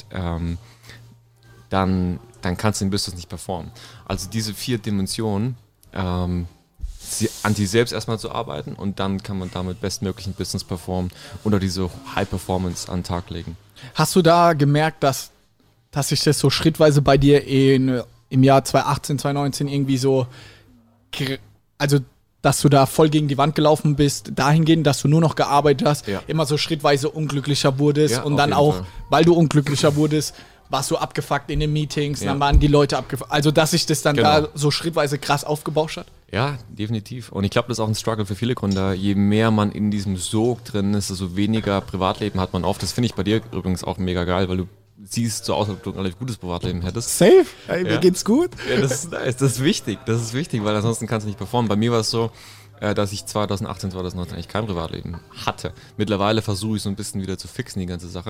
dann kannst du im Business nicht performen. Also diese 4 Dimensionen, an die selbst erstmal zu arbeiten und dann kann man damit bestmöglichen Business performen oder diese High Performance an den Tag legen. Hast du da gemerkt, dass sich das so schrittweise bei dir im Jahr 2018, 2019 irgendwie so, also dass du da voll gegen die Wand gelaufen bist, dahingehend, dass du nur noch gearbeitet hast, immer so schrittweise unglücklicher wurdest und dann auch, weil du unglücklicher wurdest, warst du abgefuckt in den Meetings, dann waren die Leute abgefuckt, also dass sich das dann da so schrittweise krass aufgebauscht hat? Ja, definitiv. Und ich glaube, das ist auch ein Struggle für viele Gründer. Je mehr man in diesem Sog drin ist, desto weniger Privatleben hat man oft. Das finde ich bei dir übrigens auch mega geil, weil du siehst so aus, als ob du ein relativ gutes Privatleben hättest. Safe? Hey, mir geht's gut. Ja, das ist nice. Das ist wichtig, weil ansonsten kannst du nicht performen. Bei mir war es so, dass ich 2018, 2019 eigentlich kein Privatleben hatte. Mittlerweile versuche ich so ein bisschen wieder zu fixen, die ganze Sache.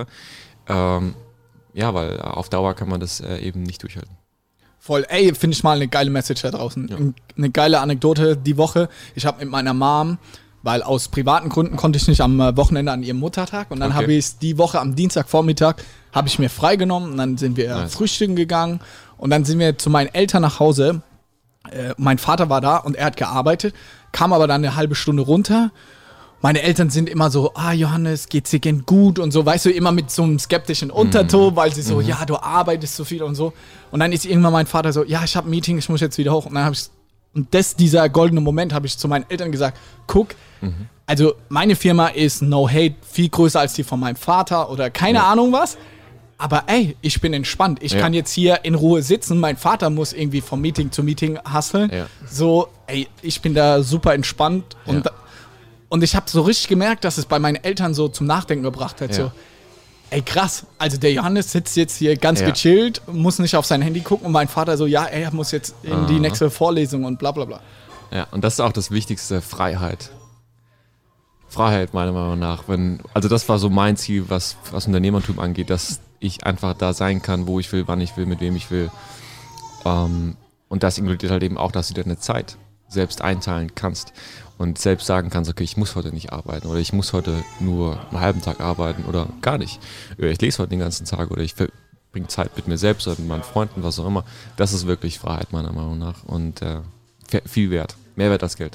Weil auf Dauer kann man das eben nicht durchhalten. Voll. Ey, finde ich mal eine geile Message da draußen. Ja. Eine geile Anekdote die Woche. Ich habe mit meiner Mom, weil aus privaten Gründen konnte ich nicht am Wochenende an ihrem Muttertag und dann habe ich es die Woche am Dienstagvormittag habe ich mir freigenommen und dann sind wir frühstücken gegangen und dann sind wir zu meinen Eltern nach Hause. Mein Vater war da und er hat gearbeitet, kam aber dann eine halbe Stunde runter. Meine Eltern sind immer so, Johannes, geht's dir denn gut und so, weißt du, immer mit so einem skeptischen Unterton, weil sie so, ja, du arbeitest so viel und so. Und dann ist irgendwann mein Vater so, ja, ich habe ein Meeting, ich muss jetzt wieder hoch. Und dann habe ich, dieser goldene Moment, habe ich zu meinen Eltern gesagt, guck, also meine Firma ist no hate, viel größer als die von meinem Vater oder keine Ahnung was. Aber ey, ich bin entspannt. Ich kann jetzt hier in Ruhe sitzen. Mein Vater muss irgendwie vom Meeting zu Meeting hustlen. Ja. So, ey, ich bin da super entspannt. Und ich habe so richtig gemerkt, dass es bei meinen Eltern so zum Nachdenken gebracht hat. So, ey, krass. Also der Johannes sitzt jetzt hier ganz gechillt, muss nicht auf sein Handy gucken. Und mein Vater so, ja, er muss jetzt in die nächste Vorlesung und bla bla bla. Ja, und das ist auch das Wichtigste, Freiheit. Freiheit, meiner Meinung nach. Also das war so mein Ziel, was Unternehmertum angeht, dass ich einfach da sein kann, wo ich will, wann ich will, mit wem ich will. Und das inkludiert halt eben auch, dass du deine Zeit selbst einteilen kannst und selbst sagen kannst, okay, ich muss heute nicht arbeiten oder ich muss heute nur einen halben Tag arbeiten oder gar nicht. Oder ich lese heute den ganzen Tag oder ich verbringe Zeit mit mir selbst oder mit meinen Freunden, was auch immer. Das ist wirklich Freiheit, meiner Meinung nach und viel wert. Mehr wert als Geld.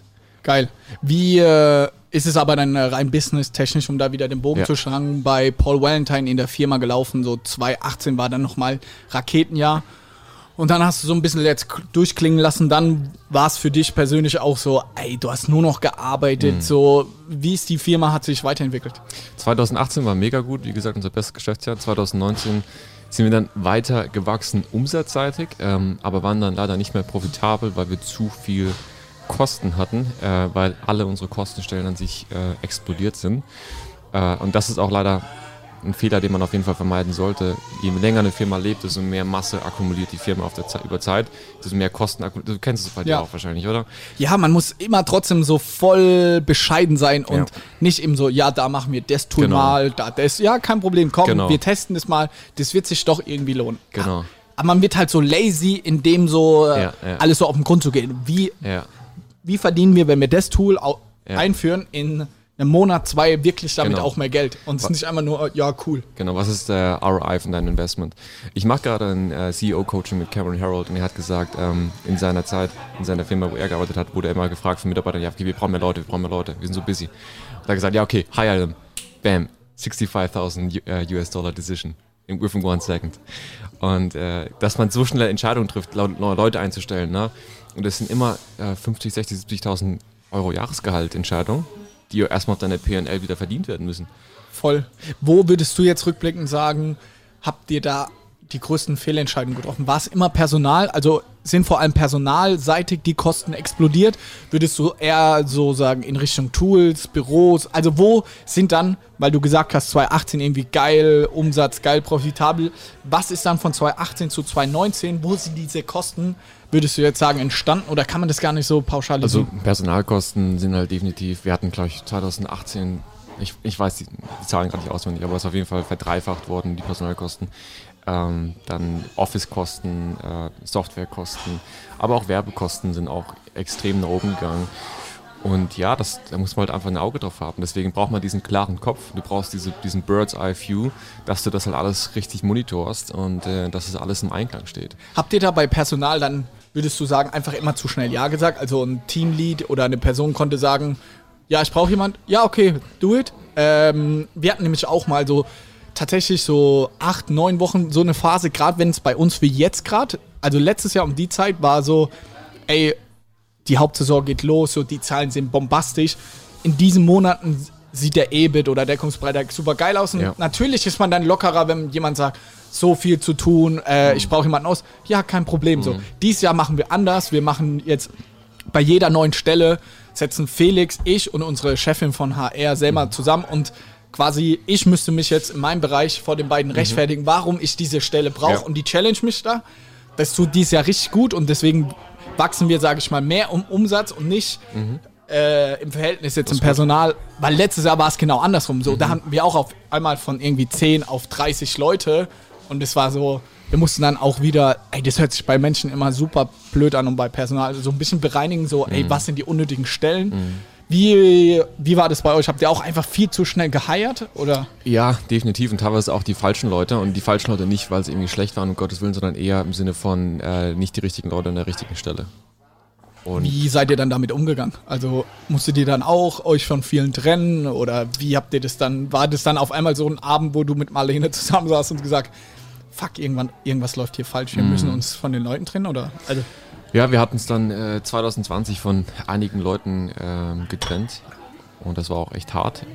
Geil. Wie ist es aber dann rein business-technisch, um da wieder den Bogen zu schlagen, bei Paul Valentine in der Firma gelaufen, so 2018 war dann nochmal Raketenjahr. Und dann hast du so ein bisschen jetzt durchklingen lassen, dann war es für dich persönlich auch so, ey, du hast nur noch gearbeitet, so, wie ist die Firma, hat sich weiterentwickelt? 2018 war mega gut, wie gesagt, unser bestes Geschäftsjahr. 2019 sind wir dann weiter gewachsen umsatzseitig, aber waren dann leider nicht mehr profitabel, weil wir zu viel Kosten hatten, weil alle unsere Kostenstellen an sich explodiert sind. Und das ist auch leider ein Fehler, den man auf jeden Fall vermeiden sollte. Je länger eine Firma lebt, desto mehr Masse akkumuliert die Firma über Zeit, desto mehr Kosten akkumuliert. Du kennst es bei dir auch wahrscheinlich, oder? Ja, man muss immer trotzdem so voll bescheiden sein und nicht eben so, ja, da machen wir das Tool mal, da das, ja, kein Problem, komm, wir testen das mal, das wird sich doch irgendwie lohnen. Genau. Aber man wird halt so lazy, in dem so alles so auf den Grund zu gehen. Wie verdienen wir, wenn wir das Tool einführen, in einem Monat, 2 wirklich damit auch mehr Geld? Und es ist nicht einfach nur, ja, cool. Genau, was ist der ROI von deinem Investment? Ich mache gerade ein CEO-Coaching mit Cameron Herold und er hat gesagt, in seiner Zeit, in seiner Firma, wo er gearbeitet hat, wurde er immer gefragt von Mitarbeitern, ja, okay, wir brauchen mehr Leute, wir sind so busy. Und er hat gesagt, ja, okay, hire them. Bam, $65,000 US Decision. Within 1 second. Und dass man so schnell Entscheidungen trifft, neue Leute einzustellen, ne? Und das sind immer 50, 60, 70.000 Euro Jahresgehalt Entscheidungen, die erstmal auf deiner P&L wieder verdient werden müssen. Voll. Wo würdest du jetzt rückblickend sagen, habt ihr da die größten Fehlentscheidungen getroffen? War es immer Personal? Also sind vor allem personalseitig die Kosten explodiert? Würdest du eher so sagen in Richtung Tools, Büros? Also wo sind dann, weil du gesagt hast, 2018 irgendwie geil, Umsatz geil, profitabel. Was ist dann von 2018 zu 2019? Wo sind diese Kosten, würdest du jetzt sagen, entstanden? Oder kann man das gar nicht so pauschalisieren? Also Personalkosten sind halt definitiv, wir hatten glaube ich 2018, ich weiß die Zahlen gerade nicht auswendig, aber es ist auf jeden Fall verdreifacht worden, die Personalkosten. Dann Office-Kosten, Softwarekosten, aber auch Werbekosten sind auch extrem nach oben gegangen. Und ja, da muss man halt einfach ein Auge drauf haben. Deswegen braucht man diesen klaren Kopf. Du brauchst diesen Bird's-Eye-View, dass du das halt alles richtig monitorst und dass es alles im Einklang steht. Habt ihr da bei Personal dann, würdest du sagen, einfach immer zu schnell Ja gesagt? Also ein Teamlead oder eine Person konnte sagen, ja, ich brauche jemand, ja, okay, do it. Wir hatten nämlich auch mal so tatsächlich so 8, 9 Wochen so eine Phase, gerade wenn es bei uns wie jetzt gerade, also letztes Jahr um die Zeit war so, ey, die Hauptsaison geht los, so die Zahlen sind bombastisch. In diesen Monaten sieht der EBIT oder Deckungsbreite super geil aus. Und natürlich ist man dann lockerer, wenn jemand sagt, so viel zu tun, ich brauche jemanden aus. Ja, kein Problem. So. Dieses Jahr machen wir anders. Wir machen jetzt bei jeder neuen Stelle, setzen Felix, ich und unsere Chefin von HR selber zusammen und quasi, ich müsste mich jetzt in meinem Bereich vor den beiden rechtfertigen, warum ich diese Stelle brauche und die challenge mich da. Das tut dieses Jahr richtig gut und deswegen wachsen wir, sage ich mal, mehr um Umsatz und nicht im Verhältnis jetzt im Personal, weil letztes Jahr war es genau andersrum. So, da hatten wir auch auf einmal von irgendwie 10 auf 30 Leute und es war so, wir mussten dann auch wieder, ey, das hört sich bei Menschen immer super blöd an und bei Personal so ein bisschen bereinigen, so, ey, was sind die unnötigen Stellen? Wie war das bei euch? Habt ihr auch einfach viel zu schnell geheiert, oder? Ja, definitiv und teilweise auch die falschen Leute und die falschen Leute nicht, weil sie irgendwie schlecht waren, um Gottes Willen, sondern eher im Sinne von nicht die richtigen Leute an der richtigen Stelle. Und wie seid ihr dann damit umgegangen? Also musstet ihr dann auch euch von vielen trennen oder wie habt ihr das dann, war das dann auf einmal so ein Abend, wo du mit Marlene zusammen saßt und gesagt, fuck, irgendwas läuft hier falsch, wir müssen uns von den Leuten trennen, oder? Also ja, wir hatten es dann 2020 von einigen Leuten getrennt und das war auch echt hart.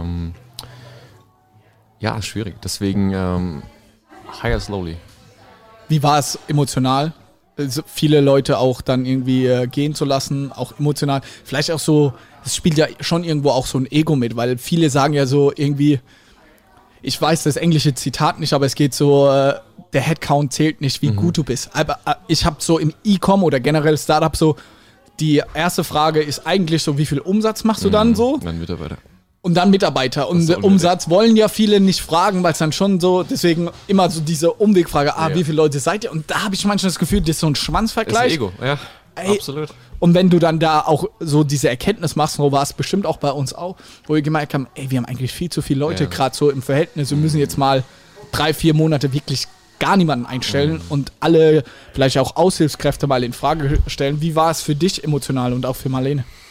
Ja, schwierig. Deswegen hire slowly. Wie war es emotional? Also viele Leute auch dann irgendwie gehen zu lassen, auch emotional. Vielleicht auch so, es spielt ja schon irgendwo auch so ein Ego mit, weil viele sagen ja so irgendwie, ich weiß das englische Zitat nicht, aber es geht so, der Headcount zählt nicht, wie gut du bist. Aber ich habe so im E-Com oder generell Startup so, die erste Frage ist eigentlich so, wie viel Umsatz machst du dann so? Dann Mitarbeiter. Und dann Mitarbeiter. Und Umsatz wollen ja viele nicht fragen, weil es dann schon so, deswegen immer so diese Umwegfrage, wie viele Leute seid ihr? Und da habe ich manchmal das Gefühl, das ist so ein Schwanzvergleich. Das ist Ego, ja, absolut. Und wenn du dann da auch so diese Erkenntnis machst, so war es bestimmt auch bei uns auch, wo wir gemerkt haben, ey, wir haben eigentlich viel zu viele Leute, gerade so im Verhältnis, wir müssen jetzt mal 3-4 Monate wirklich gar niemanden einstellen und alle vielleicht auch Aushilfskräfte mal in Frage stellen. Wie war es für dich emotional und auch für Marlene?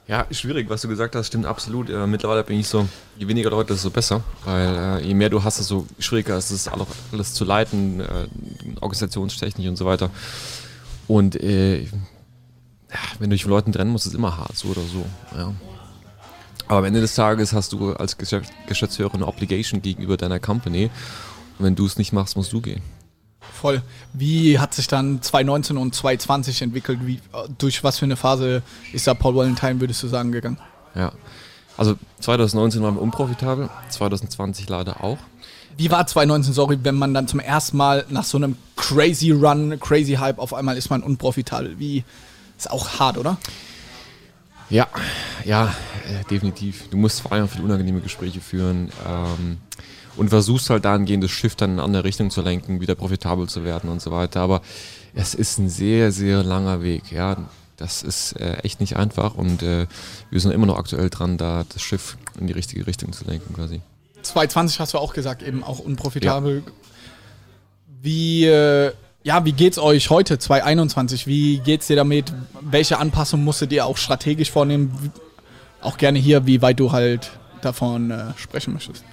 Ja, schwierig, was du gesagt hast, stimmt absolut. Mittlerweile bin ich so, je weniger Leute, desto besser. Weil je mehr du hast, desto schwieriger ist es, alles zu leiten, organisationstechnisch und so weiter. Und wenn du dich von Leuten trennen musst, ist es immer hart, so oder so. Ja. Aber am Ende des Tages hast du als Geschäftsführer eine Obligation gegenüber deiner Company. Und wenn du es nicht machst, musst du gehen. Voll. Wie hat sich dann 2019 und 2020 entwickelt? Durch was für eine Phase ist da Paul Valentine, würdest du sagen, gegangen? Ja, also 2019 waren wir unprofitabel, 2020 leider auch. Wie war 2019, sorry, wenn man dann zum ersten Mal nach so einem crazy Run, crazy Hype, auf einmal ist man unprofitabel? Ist auch hart, oder? Ja, definitiv. Du musst vor allem viele unangenehme Gespräche führen und versuchst halt dahingehend das Schiff dann in eine andere Richtung zu lenken, wieder profitabel zu werden und so weiter. Aber es ist ein sehr, sehr langer Weg. Ja, das ist echt nicht einfach und wir sind immer noch aktuell dran, da das Schiff in die richtige Richtung zu lenken quasi. 2020 hast du auch gesagt, eben auch unprofitabel. Ja. Wie geht's euch heute, 2021? Wie geht's dir damit? Welche Anpassungen musstet ihr auch strategisch vornehmen? Auch gerne hier, wie weit du halt davon sprechen möchtest.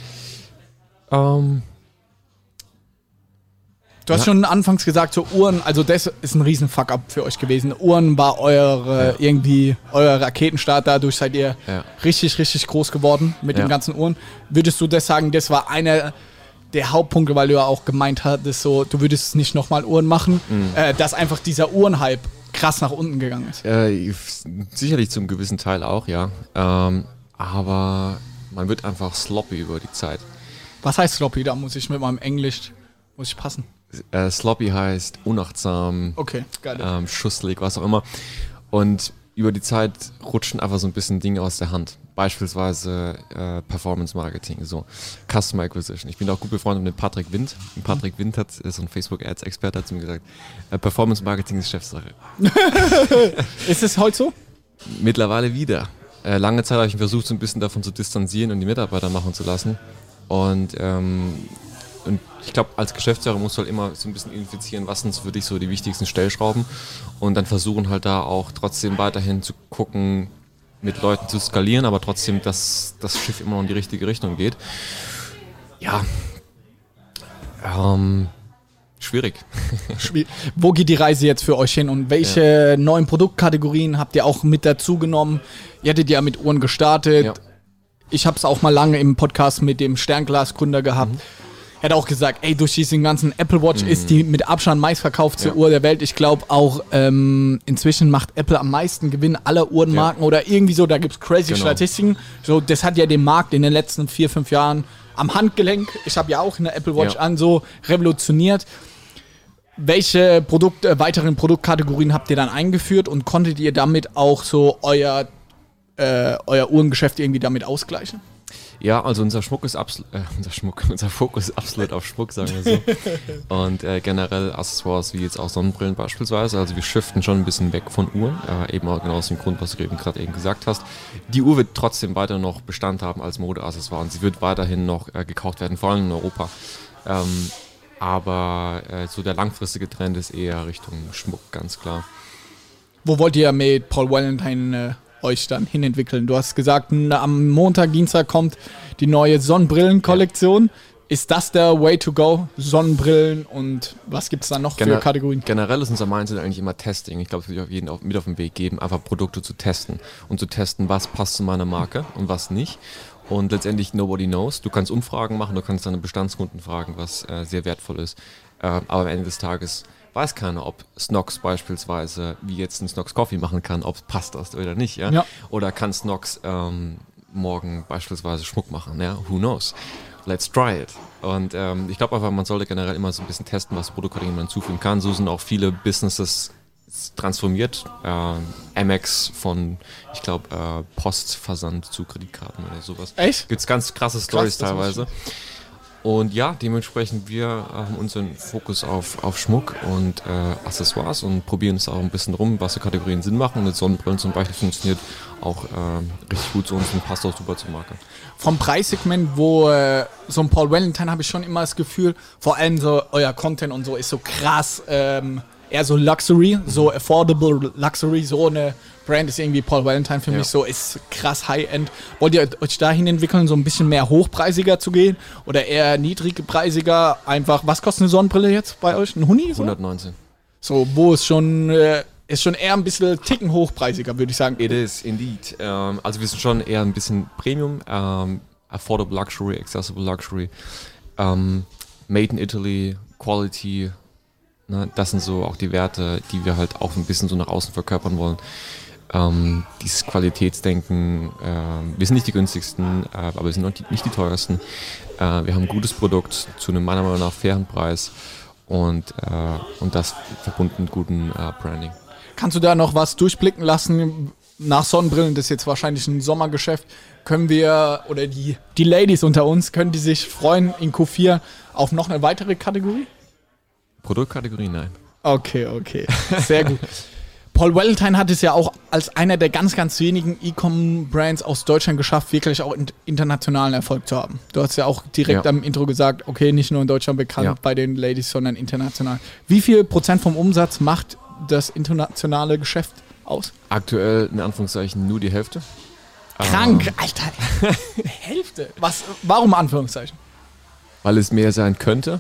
Du hast schon anfangs gesagt, so Uhren, also das ist ein riesen Fuck-up für euch gewesen. Uhren war euer Raketenstart, dadurch seid ihr richtig, richtig groß geworden mit den ganzen Uhren. Würdest du das sagen, das war einer der Hauptpunkte, weil du ja auch gemeint hattest, so, du würdest nicht nochmal Uhren machen, dass einfach dieser Uhrenhype krass nach unten gegangen ist? Sicherlich zum gewissen Teil auch, ja. Aber man wird einfach sloppy über die Zeit. Was heißt sloppy? Da muss ich mit meinem Englisch passen. Sloppy heißt unachtsam, okay, geil. Schusselig, was auch immer. Und über die Zeit rutschen einfach so ein bisschen Dinge aus der Hand. Beispielsweise Performance Marketing, so Customer Acquisition. Ich bin auch gut befreundet mit Patrick Wind. Und Patrick Wind ist so ein Facebook-Ads-Experte, hat zu mir gesagt, Performance Marketing ist Chefsache. Ist es heute so? Mittlerweile wieder. Lange Zeit habe ich versucht, so ein bisschen davon zu distanzieren und die Mitarbeiter machen zu lassen. Und ich glaube, als Geschäftsführer musst du halt immer so ein bisschen identifizieren, was sind für dich so die wichtigsten Stellschrauben und dann versuchen halt da auch trotzdem weiterhin zu gucken, mit Leuten zu skalieren, aber trotzdem, dass das Schiff immer noch in die richtige Richtung geht. Ja, schwierig. Wo geht die Reise jetzt für euch hin und welche neuen Produktkategorien habt ihr auch mit dazu genommen? Ihr hattet ja mit Uhren gestartet. Ja. Ich habe es auch mal lange im Podcast mit dem Sternglas-Gründer gehabt. Er hat auch gesagt, durch diesen ganzen Apple Watch ist die mit Abstand meistverkaufte Uhr der Welt. Ich glaube auch, inzwischen macht Apple am meisten Gewinn aller Uhrenmarken oder irgendwie so, da gibt es crazy Statistiken. So, das hat ja den Markt in den letzten 4-5 Jahren am Handgelenk, ich habe ja auch eine Apple Watch an, so revolutioniert. Welche weiteren Produktkategorien habt ihr dann eingeführt und konntet ihr damit auch so euer Uhrengeschäft irgendwie damit ausgleichen? Ja, also unser Fokus ist absolut auf Schmuck, sagen wir so. Und generell Accessoires wie jetzt auch Sonnenbrillen beispielsweise. Also wir shiften schon ein bisschen weg von Uhren, eben auch genau aus dem Grund, was du gerade eben gesagt hast. Die Uhr wird trotzdem weiter noch Bestand haben als Modeaccessoire und sie wird weiterhin noch gekauft werden, vor allem in Europa. Aber so der langfristige Trend ist eher Richtung Schmuck, ganz klar. Wo wollt ihr mit Paul Valentine euch dann hinentwickeln? Du hast gesagt, am Montag, Dienstag kommt die neue Sonnenbrillen-Kollektion. Ja. Ist das der Way to go? Sonnenbrillen und was gibt es dann noch für Kategorien? Generell ist unser Mindset eigentlich immer Testing. Ich glaube, es wird jeden mit auf den Weg geben, einfach Produkte zu testen und zu testen, was passt zu meiner Marke und was nicht. Und letztendlich nobody knows. Du kannst Umfragen machen, du kannst deine Bestandskunden fragen, was sehr wertvoll ist. Aber am Ende des Tages weiß keiner, ob Snox beispielsweise, wie jetzt ein Snox Coffee machen kann, ob es passt das oder nicht. Ja? Oder kann Snox morgen beispielsweise Schmuck machen. Ja? Who knows? Let's try it. Und ich glaube einfach, man sollte generell immer so ein bisschen testen, was Produktkategorien man zufügen kann. So sind auch viele Businesses transformiert. Amex von, ich glaube, Postversand zu Kreditkarten oder sowas. Echt? Gibt's ganz krasse Stories teilweise. Und ja, dementsprechend, wir haben unseren Fokus auf Schmuck und Accessoires und probieren es auch ein bisschen rum, was für Kategorien Sinn machen. Und mit Sonnenbrillen zum Beispiel funktioniert auch richtig gut zu uns und passt auch super zur Marke. Vom Preissegment, wo so ein Paul Valentine, habe ich schon immer das Gefühl, vor allem so euer Content und so ist so krass eher so Luxury, so affordable Luxury, so eine Brand ist irgendwie Paul Valentine für mich so, ist krass High-End. Wollt ihr euch dahin entwickeln, so ein bisschen mehr hochpreisiger zu gehen oder eher niedrigpreisiger? Einfach, was kostet eine Sonnenbrille jetzt bei euch? Ein Huni? So? 119. So, wo es schon, ist schon eher ein bisschen Ticken hochpreisiger, würde ich sagen. It is, indeed. Also wir sind schon eher ein bisschen Premium, Affordable Luxury, Accessible Luxury, Made in Italy, Quality, ne? Das sind so auch die Werte, die wir halt auch ein bisschen so nach außen verkörpern wollen. Dieses Qualitätsdenken, wir sind nicht die günstigsten, aber wir sind auch nicht die teuersten. Wir haben ein gutes Produkt zu einem meiner Meinung nach fairen Preis und das verbunden mit gutem Branding. Kannst du da noch was durchblicken lassen? Nach Sonnenbrillen, das ist jetzt wahrscheinlich ein Sommergeschäft, können wir, oder die Ladies unter uns, können die sich freuen in Q4 auf noch eine weitere Kategorie? Produktkategorie, nein. Okay, sehr gut. Paul Valentine hat es ja auch als einer der ganz, ganz wenigen E-Com-Brands aus Deutschland geschafft, wirklich auch internationalen Erfolg zu haben. Du hast ja auch direkt am Intro gesagt, okay, nicht nur in Deutschland bekannt bei den Ladies, sondern international. Wie viel Prozent vom Umsatz macht das internationale Geschäft aus? Aktuell in Anführungszeichen nur die Hälfte. Krank, Alter. Hälfte. Warum Anführungszeichen? Weil es mehr sein könnte.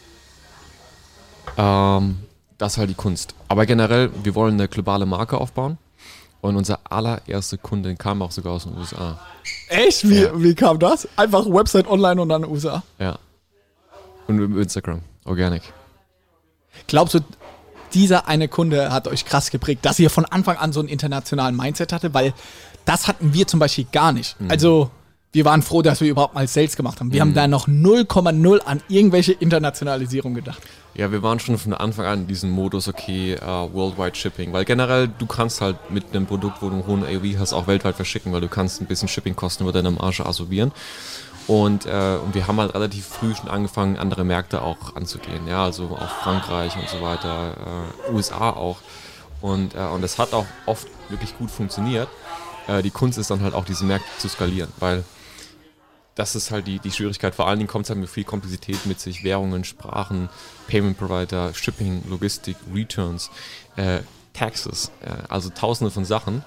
Das ist halt die Kunst. Aber generell, wir wollen eine globale Marke aufbauen. Und unsere allererste Kundin kam auch sogar aus den USA. Echt? Wie kam das? Einfach Website online und dann USA? Ja. Und über Instagram. Organic. Glaubst du, dieser eine Kunde hat euch krass geprägt, dass ihr von Anfang an so einen internationalen Mindset hatte? Weil das hatten wir zum Beispiel gar nicht. Also wir waren froh, dass wir überhaupt mal Sales gemacht haben. Wir haben da noch 0,0 an irgendwelche Internationalisierung gedacht. Ja, wir waren schon von Anfang an in diesem Modus, okay, Worldwide Shipping. Weil generell, du kannst halt mit einem Produkt, wo du einen hohen AOV hast, auch weltweit verschicken, weil du kannst ein bisschen Shippingkosten über deine Marge absorbieren. Und wir haben halt relativ früh schon angefangen, andere Märkte auch anzugehen. Ja, also auch Frankreich und so weiter, USA auch. Und das hat auch oft wirklich gut funktioniert. Die Kunst ist dann halt auch, diese Märkte zu skalieren, weil das ist halt die Schwierigkeit. Vor allen Dingen kommt es halt mit viel Komplexität mit sich. Währungen, Sprachen, Payment Provider, Shipping, Logistik, Returns, Taxes, also tausende von Sachen.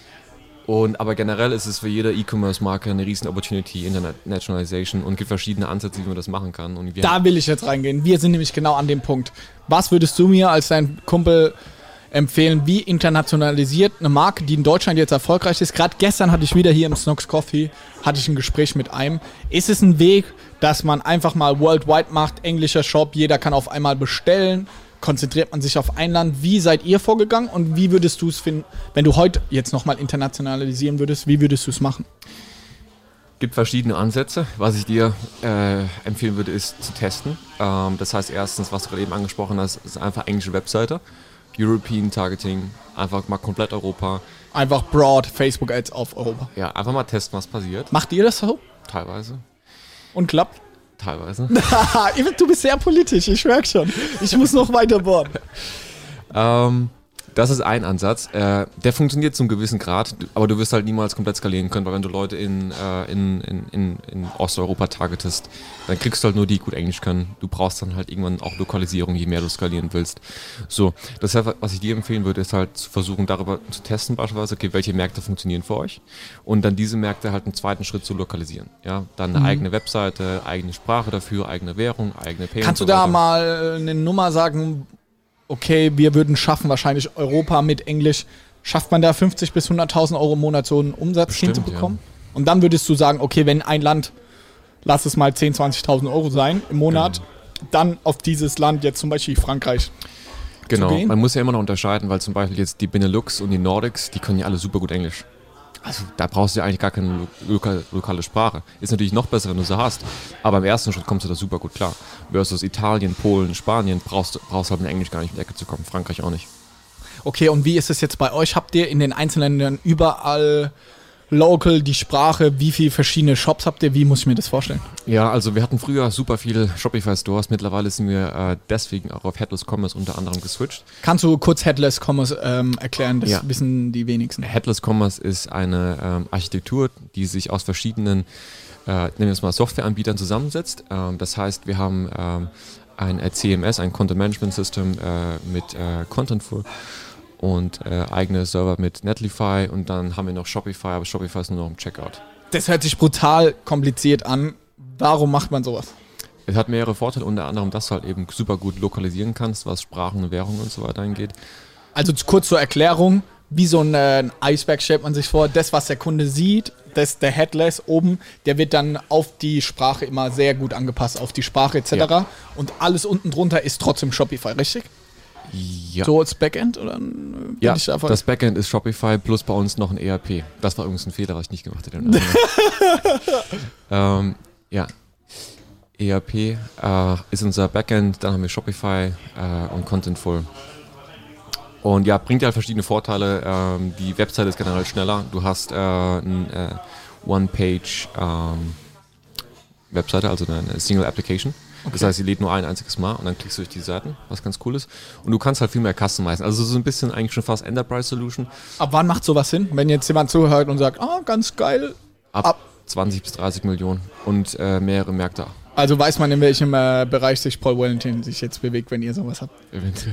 Aber generell ist es für jede E-Commerce-Marke eine riesen Opportunity, Internationalization, und gibt verschiedene Ansätze, wie man das machen kann. Und da will ich jetzt reingehen. Wir sind nämlich genau an dem Punkt. Was würdest du mir als dein Kumpel empfehlen, wie internationalisiert eine Marke, die in Deutschland jetzt erfolgreich ist? Gerade gestern hatte ich wieder hier im Snox Coffee, hatte ich ein Gespräch mit einem. Ist es ein Weg, dass man einfach mal worldwide macht, englischer Shop, jeder kann auf einmal bestellen, konzentriert man sich auf ein Land? Wie seid ihr vorgegangen und wie würdest du es finden, wenn du heute jetzt nochmal internationalisieren würdest, wie würdest du es machen? Gibt verschiedene Ansätze. Was ich dir empfehlen würde, ist zu testen. Das heißt erstens, was du gerade eben angesprochen hast, ist einfach englische Webseite. European Targeting, einfach mal komplett Europa. Einfach broad Facebook Ads auf Europa. Ja, einfach mal testen, was passiert. Macht ihr das so? Teilweise. Und klappt? Teilweise. Du bist sehr politisch, ich merke schon. Ich muss noch weiter bohren. Das ist ein Ansatz. Der funktioniert zum gewissen Grad, aber du wirst halt niemals komplett skalieren können, weil wenn du Leute in Osteuropa targetest, dann kriegst du halt nur die, die gut Englisch können. Du brauchst dann halt irgendwann auch Lokalisierung, je mehr du skalieren willst. So, deshalb, was ich dir empfehlen würde, ist halt zu versuchen, darüber zu testen, beispielsweise, okay, welche Märkte funktionieren für euch, und dann diese Märkte halt einen zweiten Schritt zu lokalisieren. Ja, dann eine eigene Webseite, eigene Sprache dafür, eigene Währung, eigene Payment. Kannst du da mal eine Nummer sagen? Okay, wir würden schaffen, wahrscheinlich Europa mit Englisch, schafft man da 50.000 bis 100.000 Euro im Monat so einen Umsatz hinzubekommen? Ja. Und dann würdest du sagen, okay, wenn ein Land, lass es mal 10.000, 20.000 Euro sein im Monat, dann auf dieses Land, jetzt zum Beispiel Frankreich, genau, zu gehen? Man muss ja immer noch unterscheiden, weil zum Beispiel jetzt die Benelux und die Nordics, die können ja alle super gut Englisch. Also da brauchst du ja eigentlich gar keine lokale Sprache. Ist natürlich noch besser, wenn du sie hast. Aber im ersten Schritt kommst du da super gut klar. Versus Italien, Polen, Spanien brauchst halt mit Englisch gar nicht in die Ecke zu kommen. Frankreich auch nicht. Okay, und wie ist es jetzt bei euch? Habt ihr in den einzelnen Ländern überall local die Sprache? Wie viele verschiedene Shops habt ihr? Wie muss ich mir das vorstellen? Ja, also wir hatten früher super viele Shopify-Stores. Mittlerweile sind wir deswegen auch auf Headless Commerce unter anderem geswitcht. Kannst du kurz Headless Commerce erklären? Das wissen die wenigsten. Headless Commerce ist eine Architektur, die sich aus verschiedenen, nennen wir es mal, Softwareanbietern zusammensetzt. Das heißt, wir haben ein CMS, ein Content Management System mit Contentful und eigene Server mit Netlify und dann haben wir noch Shopify, aber Shopify ist nur noch im Checkout. Das hört sich brutal kompliziert an. Warum macht man sowas? Es hat mehrere Vorteile, unter anderem, dass du halt eben super gut lokalisieren kannst, was Sprachen und Währungen und so weiter angeht. Also kurz zur Erklärung, wie so ein Eisberg stellt man sich vor, das, was der Kunde sieht, das der Headless oben, der wird dann auf die Sprache immer sehr gut angepasst, auf die Sprache etc. Ja. Und alles unten drunter ist trotzdem Shopify, richtig? Ja. So als Backend? Oder bin Ja, ich da einfach das Backend ist Shopify plus bei uns noch ein ERP. Das war übrigens ein Fehler, was ich nicht gemacht hätte. Ja, ERP ist unser Backend, dann haben wir Shopify und Contentful. Und ja, bringt ja halt verschiedene Vorteile. Die Webseite ist generell schneller. Du hast eine One-Page Webseite, also eine Single Application. Okay. Das heißt, sie lädt nur ein einziges Mal und dann klickst du durch die Seiten, was ganz cool ist. Und du kannst halt viel mehr customizen. Also so ein bisschen eigentlich schon fast Enterprise Solution. Ab wann macht sowas Sinn? Wenn jetzt jemand zuhört und sagt, ganz geil. Ab 20 bis 30 Millionen und mehrere Märkte. Also weiß man, in welchem Bereich sich Paul Wellington sich jetzt bewegt, wenn ihr sowas habt. Eventuell.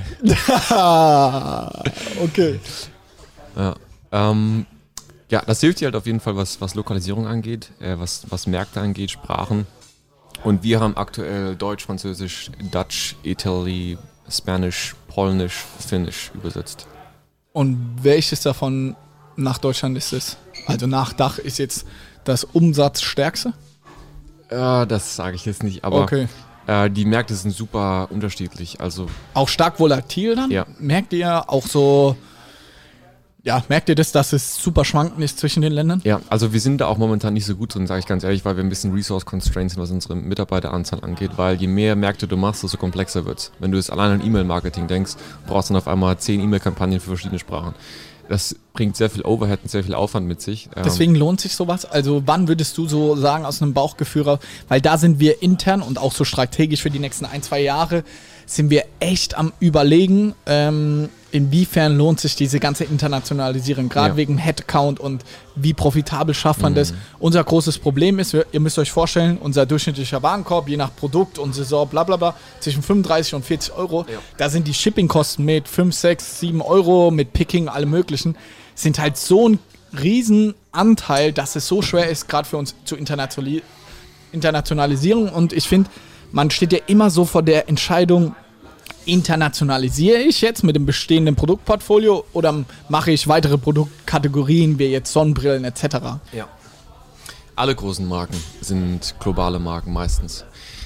Okay. Ja, ja, das hilft dir halt auf jeden Fall, was Lokalisierung angeht, was Märkte angeht, Sprachen. Und wir haben aktuell Deutsch, Französisch, Dutch, Italy, Spanisch, Polnisch, Finnisch übersetzt. Und welches davon nach Deutschland ist es? Also nach Dach ist jetzt das Umsatzstärkste? Das sage ich jetzt nicht, aber okay. Die Märkte sind super unterschiedlich. Also auch stark volatil dann? Ja. Merkt ihr auch so, merkt ihr das, dass es super schwankend ist zwischen den Ländern? Ja, also wir sind da auch momentan nicht so gut drin, sage ich ganz ehrlich, weil wir ein bisschen Resource-Constraints sind, was unsere Mitarbeiteranzahl angeht, weil je mehr Märkte du machst, desto komplexer wird's. Wenn du jetzt allein an E-Mail-Marketing denkst, brauchst du dann auf einmal 10 E-Mail-Kampagnen für verschiedene Sprachen. Das bringt sehr viel Overhead und sehr viel Aufwand mit sich. Deswegen lohnt sich sowas? Also wann würdest du so sagen aus einem Bauchgefühl raus, weil da sind wir intern und auch so strategisch für die nächsten 1-2 Jahre, sind wir echt am Überlegen, inwiefern lohnt sich diese ganze Internationalisierung, gerade wegen Headcount und wie profitabel schafft man das. Unser großes Problem ist, ihr müsst euch vorstellen, unser durchschnittlicher Warenkorb, je nach Produkt und Saison, bla bla bla, zwischen 35 und 40 Euro. Ja. Da sind die Shippingkosten mit 5, 6, 7 Euro, mit Picking, allem möglichen, sind halt so ein Riesenanteil, dass es so schwer ist, gerade für uns zu internationalisieren. Und ich finde, man steht ja immer so vor der Entscheidung, internationalisiere ich jetzt mit dem bestehenden Produktportfolio oder mache ich weitere Produktkategorien wie jetzt Sonnenbrillen etc.? Ja. Alle großen Marken sind globale Marken meistens.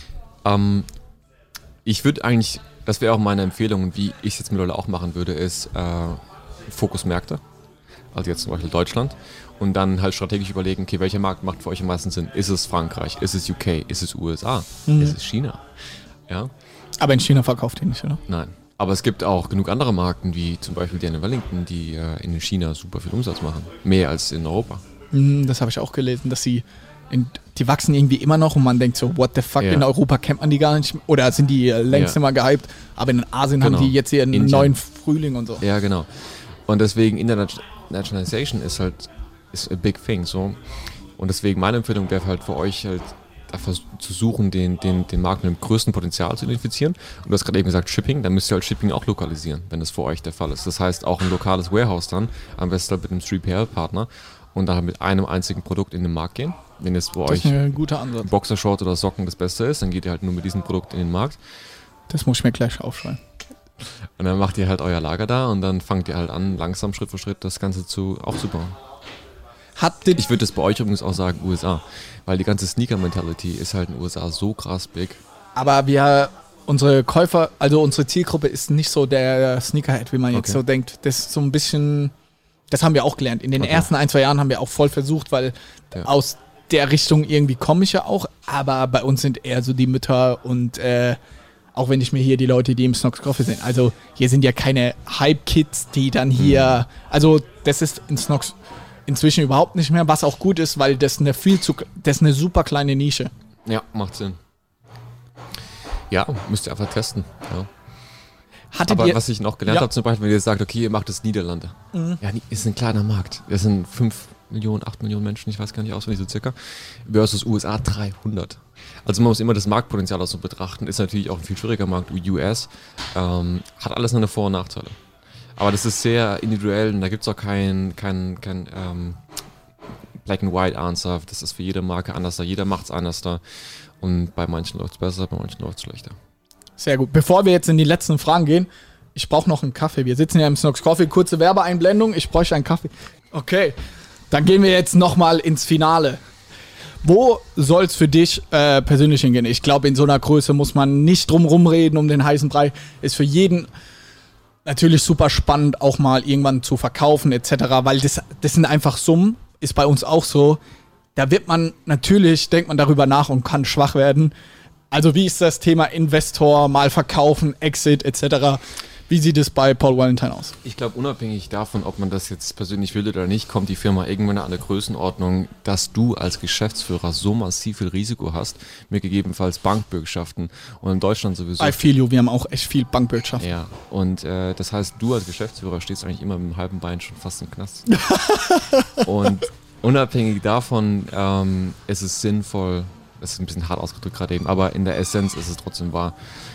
Ich würde eigentlich, das wäre auch meine Empfehlung, wie ich es jetzt mittlerweile auch machen würde, ist Fokusmärkte. Also jetzt zum Beispiel Deutschland. Und dann halt strategisch überlegen, okay, welcher Markt macht für euch am meisten Sinn? Ist es Frankreich? Ist es UK? Ist es USA? Ist es China? Ja. Aber in China verkauft ihr nicht, oder? Nein. Aber es gibt auch genug andere Marken, wie zum Beispiel Daniel Wellington, die in China super viel Umsatz machen. Mehr als in Europa. Das habe ich auch gelesen, dass die wachsen irgendwie immer noch und man denkt so, what the fuck, in Europa kennt man die gar nicht. Oder sind die längst immer gehypt, aber in Asien haben die jetzt hier einen neuen Frühling und so. Ja, genau. Und deswegen Internationalization ist a big thing. So. Und deswegen meine Empfehlung wäre halt für euch halt zu suchen, den Markt mit dem größten Potenzial zu identifizieren. Und du hast gerade eben gesagt Shipping, dann müsst ihr halt Shipping auch lokalisieren, wenn das für euch der Fall ist. Das heißt auch ein lokales Warehouse dann, am besten halt mit einem 3PL-Partner und dann mit einem einzigen Produkt in den Markt gehen. Wenn jetzt bei euch ein guter Ansatz. Boxershort oder Socken das Beste ist, dann geht ihr halt nur mit diesem Produkt in den Markt. Das muss ich mir gleich aufschreiben. Und dann macht ihr halt euer Lager da und dann fangt ihr halt an, langsam Schritt für Schritt das Ganze aufzubauen. Ich würde das bei euch übrigens auch sagen, USA. Weil die ganze Sneaker-Mentality ist halt in den USA so krass big. Aber unsere Käufer, also unsere Zielgruppe ist nicht so der Sneakerhead, wie man jetzt so denkt. Das ist so ein bisschen, das haben wir auch gelernt. In den ersten 1-2 Jahren haben wir auch voll versucht, weil aus der Richtung irgendwie komme ich ja auch. Aber bei uns sind eher so die Mütter und auch wenn ich mir hier die Leute, die im Snox Coffee sind, also hier sind ja keine Hype-Kids, die dann hier, also das ist in Snox inzwischen überhaupt nicht mehr, was auch gut ist, weil das ist eine super kleine Nische. Ja, macht Sinn. Ja, müsst ihr einfach testen. Ja. Aber was ich noch gelernt habe, zum Beispiel, wenn ihr sagt, okay, ihr macht das Niederlande. Ja, ist ein kleiner Markt. Das sind 5 Millionen, 8 Millionen Menschen, ich weiß gar nicht auswendig, so circa, versus USA 300. Also man muss immer das Marktpotenzial auch so betrachten, ist natürlich auch ein viel schwieriger Markt wie US, hat alles seine Vor- und Nachteile. Aber das ist sehr individuell und da gibt es auch kein Black-and-White-Answer, das ist für jede Marke anders da, jeder macht es anders da und bei manchen läuft es besser, bei manchen läuft es schlechter. Sehr gut. Bevor wir jetzt in die letzten Fragen gehen, ich brauche noch einen Kaffee. Wir sitzen ja im Snox Coffee. Kurze Werbeeinblendung. Ich bräuchte einen Kaffee. Okay, dann gehen wir jetzt nochmal ins Finale. Wo soll es für dich persönlich hingehen? Ich glaube, in so einer Größe muss man nicht drum rumreden um den heißen Brei. Ist für jeden natürlich super spannend, auch mal irgendwann zu verkaufen etc., weil das sind einfach Summen. Ist bei uns auch so. Da wird man natürlich, denkt man darüber nach und kann schwach werden. Also wie ist das Thema Investor, mal verkaufen, Exit etc.? Wie sieht es bei Paul Valentine aus? Ich glaube, unabhängig davon, ob man das jetzt persönlich will oder nicht, kommt die Firma irgendwann an der Größenordnung, dass du als Geschäftsführer so massiv viel Risiko hast, mit gegebenenfalls Bankbürgschaften und in Deutschland sowieso. I feel you, wir haben auch echt viel Bankbürgschaften. Ja, und das heißt, du als Geschäftsführer stehst eigentlich immer mit dem halben Bein schon fast im Knast. Und unabhängig davon ist es sinnvoll, das ist ein bisschen hart ausgedrückt gerade eben, aber in der Essenz ist es trotzdem wahr,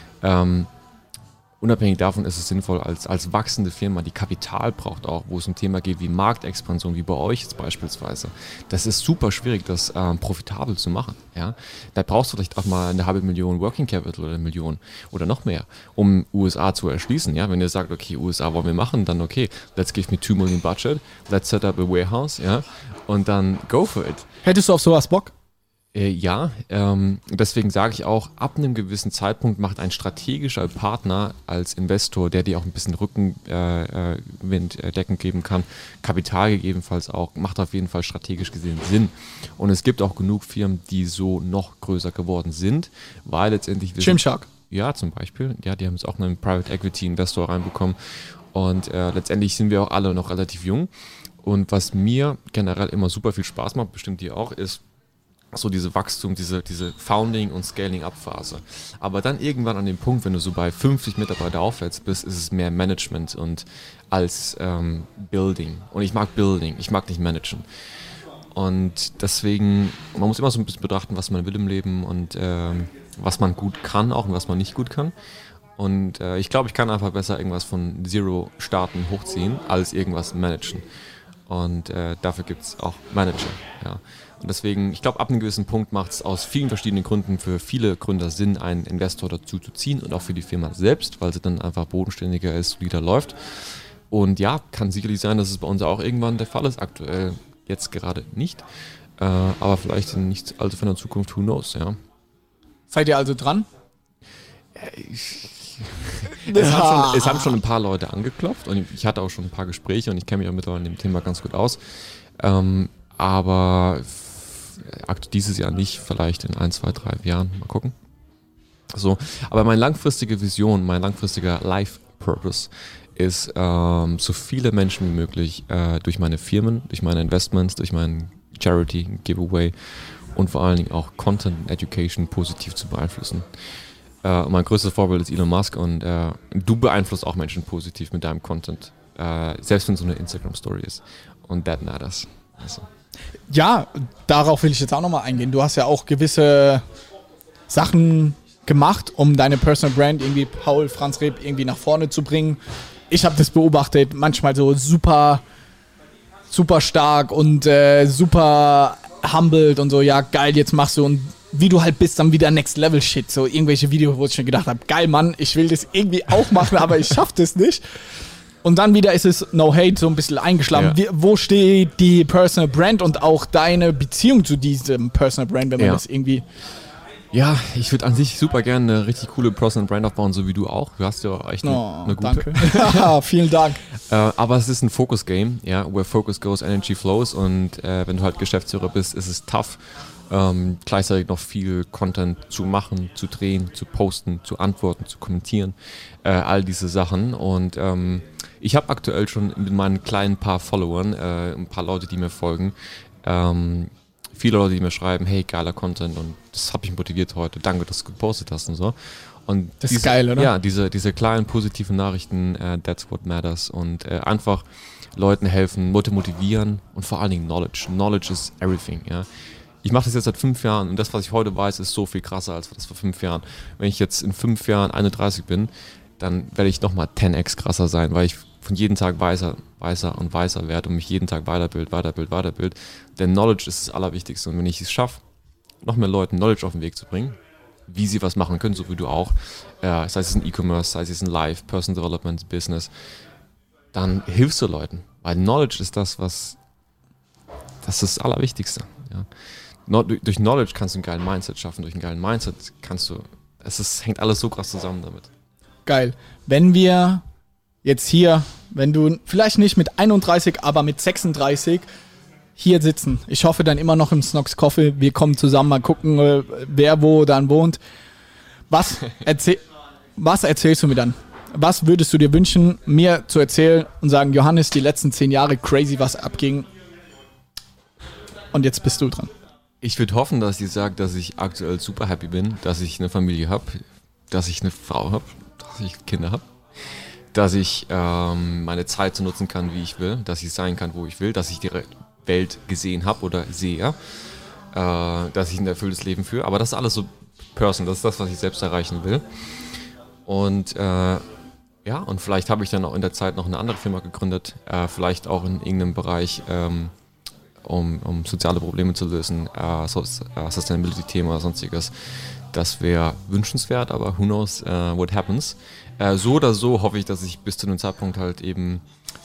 unabhängig davon ist es sinnvoll, als wachsende Firma, die Kapital braucht auch, wo es um Thema geht wie Marktexpansion, wie bei euch jetzt beispielsweise. Das ist super schwierig, das profitabel zu machen. Ja? Da brauchst du vielleicht auch mal eine halbe Million Working Capital oder 1 Million oder noch mehr, um USA zu erschließen. Ja? Wenn ihr sagt, okay, USA wollen wir machen, dann okay, let's give me 2 Million budget, let's set up a warehouse, ja, und dann go for it. Hättest du auf sowas Bock? Ja, deswegen sage ich auch, ab einem gewissen Zeitpunkt macht ein strategischer Partner als Investor, der dir auch ein bisschen Rückenwind Decken geben kann, Kapital gegebenenfalls auch, macht auf jeden Fall strategisch gesehen Sinn. Und es gibt auch genug Firmen, die so noch größer geworden sind, weil letztendlich... Gymshark. Ja, zum Beispiel. Ja, die haben jetzt auch einen Private Equity Investor reinbekommen. Und letztendlich sind wir auch alle noch relativ jung. Und was mir generell immer super viel Spaß macht, bestimmt dir auch, ist so diese Wachstum, diese Founding- und Scaling-Up-Phase. Aber dann irgendwann an dem Punkt, wenn du so bei 50 Mitarbeiter aufwärts bist, ist es mehr Management und als Building. Und ich mag Building, ich mag nicht managen. Und deswegen, man muss immer so ein bisschen betrachten, was man will im Leben und was man gut kann auch und was man nicht gut kann. Und ich glaube, ich kann einfach besser irgendwas von Zero starten, hochziehen, als irgendwas managen. Und dafür gibt es auch Manager, ja. Und deswegen, ich glaube, ab einem gewissen Punkt macht es aus vielen verschiedenen Gründen für viele Gründer Sinn, einen Investor dazu zu ziehen und auch für die Firma selbst, weil sie dann einfach bodenständiger ist, solider läuft. Und ja, kann sicherlich sein, dass es bei uns auch irgendwann der Fall ist. Aktuell jetzt gerade nicht, aber vielleicht in nicht allzu ferner Zukunft, who knows, ja. Seid ihr also dran? Es haben schon ein paar Leute angeklopft und ich hatte auch schon ein paar Gespräche und ich kenne mich auch mittlerweile in dem Thema ganz gut aus. Aber dieses Jahr nicht, vielleicht in 1, 2, 3 Jahren, mal gucken. So, aber meine langfristige Vision, mein langfristiger Life-Purpose ist, so viele Menschen wie möglich durch meine Firmen, durch meine Investments, durch meinen Charity-Giveaway und vor allen Dingen auch Content und Education positiv zu beeinflussen. Mein größtes Vorbild ist Elon Musk und du beeinflusst auch Menschen positiv mit deinem Content, selbst wenn es so eine Instagram-Story ist. Und that matters. Also. Ja, darauf will ich jetzt auch nochmal eingehen. Du hast ja auch gewisse Sachen gemacht, um deine Personal Brand irgendwie Paul Franz Reb irgendwie nach vorne zu bringen. Ich habe das beobachtet, manchmal so super stark und super humbled und so, ja geil, jetzt machst du und wie du halt bist, dann wieder Next Level Shit. So irgendwelche Videos, wo ich schon gedacht habe, geil Mann, ich will das irgendwie auch machen, aber ich schaff das nicht. Und dann wieder ist es No Hate so ein bisschen eingeschlagen. Ja. Wo steht die Personal Brand und auch deine Beziehung zu diesem Personal Brand, wenn man das irgendwie... Ja, ich würde an sich super gerne eine richtig coole Personal Brand aufbauen, so wie du auch. Du hast ja echt eine gute. Danke. Ja, vielen Dank. Aber es ist ein Focus-Game, ja, where focus goes, energy flows. Und wenn du halt Geschäftsführer bist, ist es tough, gleichzeitig noch viel Content zu machen, zu drehen, zu posten, zu antworten, zu kommentieren, all diese Sachen. Und ich habe aktuell schon mit meinen kleinen paar Followern, ein paar Leute, die mir folgen, viele Leute, die mir schreiben, hey, geiler Content und das hat mich motiviert heute, danke, dass du gepostet hast und so. Und das ist geil, oder? Ja, diese kleinen positiven Nachrichten, that's what matters. Und einfach Leuten helfen, motivieren und vor allen Dingen Knowledge. Knowledge is everything, ja. Ich mache das jetzt seit 5 Jahren und das, was ich heute weiß, ist so viel krasser als das vor 5 Jahren. Wenn ich jetzt in 5 Jahren 31 bin, dann werde ich nochmal 10x krasser sein, weil ich von jedem Tag weiser werde und mich jeden Tag weiterbild. Denn Knowledge ist das Allerwichtigste. Und wenn ich es schaffe, noch mehr Leuten Knowledge auf den Weg zu bringen, wie sie was machen können, so wie du auch, sei es in E-Commerce, sei es in Live, Personal Development, Business, dann hilfst du Leuten. Weil Knowledge ist das ist das Allerwichtigste. Ja. Durch Knowledge kannst du einen geilen Mindset schaffen, durch einen geilen Mindset hängt alles so krass zusammen damit. Geil. Wenn wir jetzt hier, wenn du vielleicht nicht mit 31, aber mit 36 hier sitzen, ich hoffe dann immer noch im Snox Coffee, wir kommen zusammen, mal gucken, wer wo dann wohnt. Was erzählst du mir dann? Was würdest du dir wünschen, mir zu erzählen und sagen, Johannes, die letzten 10 Jahre crazy, was abging und jetzt bist du dran. Ich würde hoffen, dass sie sagt, dass ich aktuell super happy bin, dass ich eine Familie habe, dass ich eine Frau habe, dass ich Kinder habe, dass ich meine Zeit so nutzen kann, wie ich will, dass ich sein kann, wo ich will, dass ich die Welt gesehen habe oder sehe, dass ich ein erfülltes Leben führe. Aber das ist alles so personal, das ist das, was ich selbst erreichen will. Und und vielleicht habe ich dann auch in der Zeit noch eine andere Firma gegründet, vielleicht auch in irgendeinem Bereich, um soziale Probleme zu lösen, Sustainability-Thema oder sonstiges. Das wäre wünschenswert, aber who knows what happens. So oder so hoffe ich, dass ich bis zu einem Zeitpunkt halt eben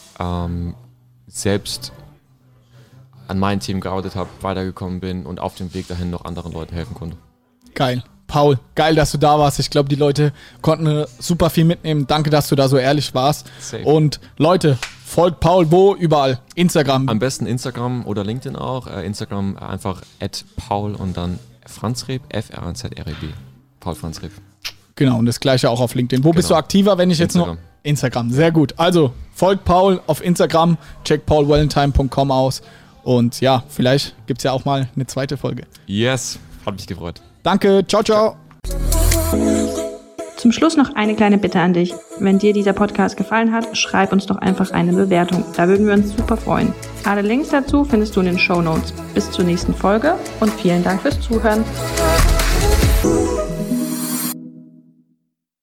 selbst an meinen Themen gearbeitet habe, weitergekommen bin und auf dem Weg dahin noch anderen Leuten helfen konnte. Geil. Paul, geil, dass du da warst. Ich glaube, die Leute konnten super viel mitnehmen. Danke, dass du da so ehrlich warst. Safe. Und Leute, folgt Paul wo? Überall. Instagram. Am besten Instagram oder LinkedIn auch. Instagram einfach @Paul und dann Franzreb, F-R-A-N-Z-R-E-B. Paul Franzreb. Genau, und das gleiche auch auf LinkedIn. Wo bist du aktiver, wenn ich Instagram. jetzt noch... Instagram, sehr gut. Also, folgt Paul auf Instagram, check paulwalentine.com aus und ja, vielleicht gibt es ja auch mal eine zweite Folge. Yes, hat mich gefreut. Danke, ciao, ciao. Zum Schluss noch eine kleine Bitte an dich. Wenn dir dieser Podcast gefallen hat, schreib uns doch einfach eine Bewertung. Da würden wir uns super freuen. Alle Links dazu findest du in den Shownotes. Bis zur nächsten Folge und vielen Dank fürs Zuhören.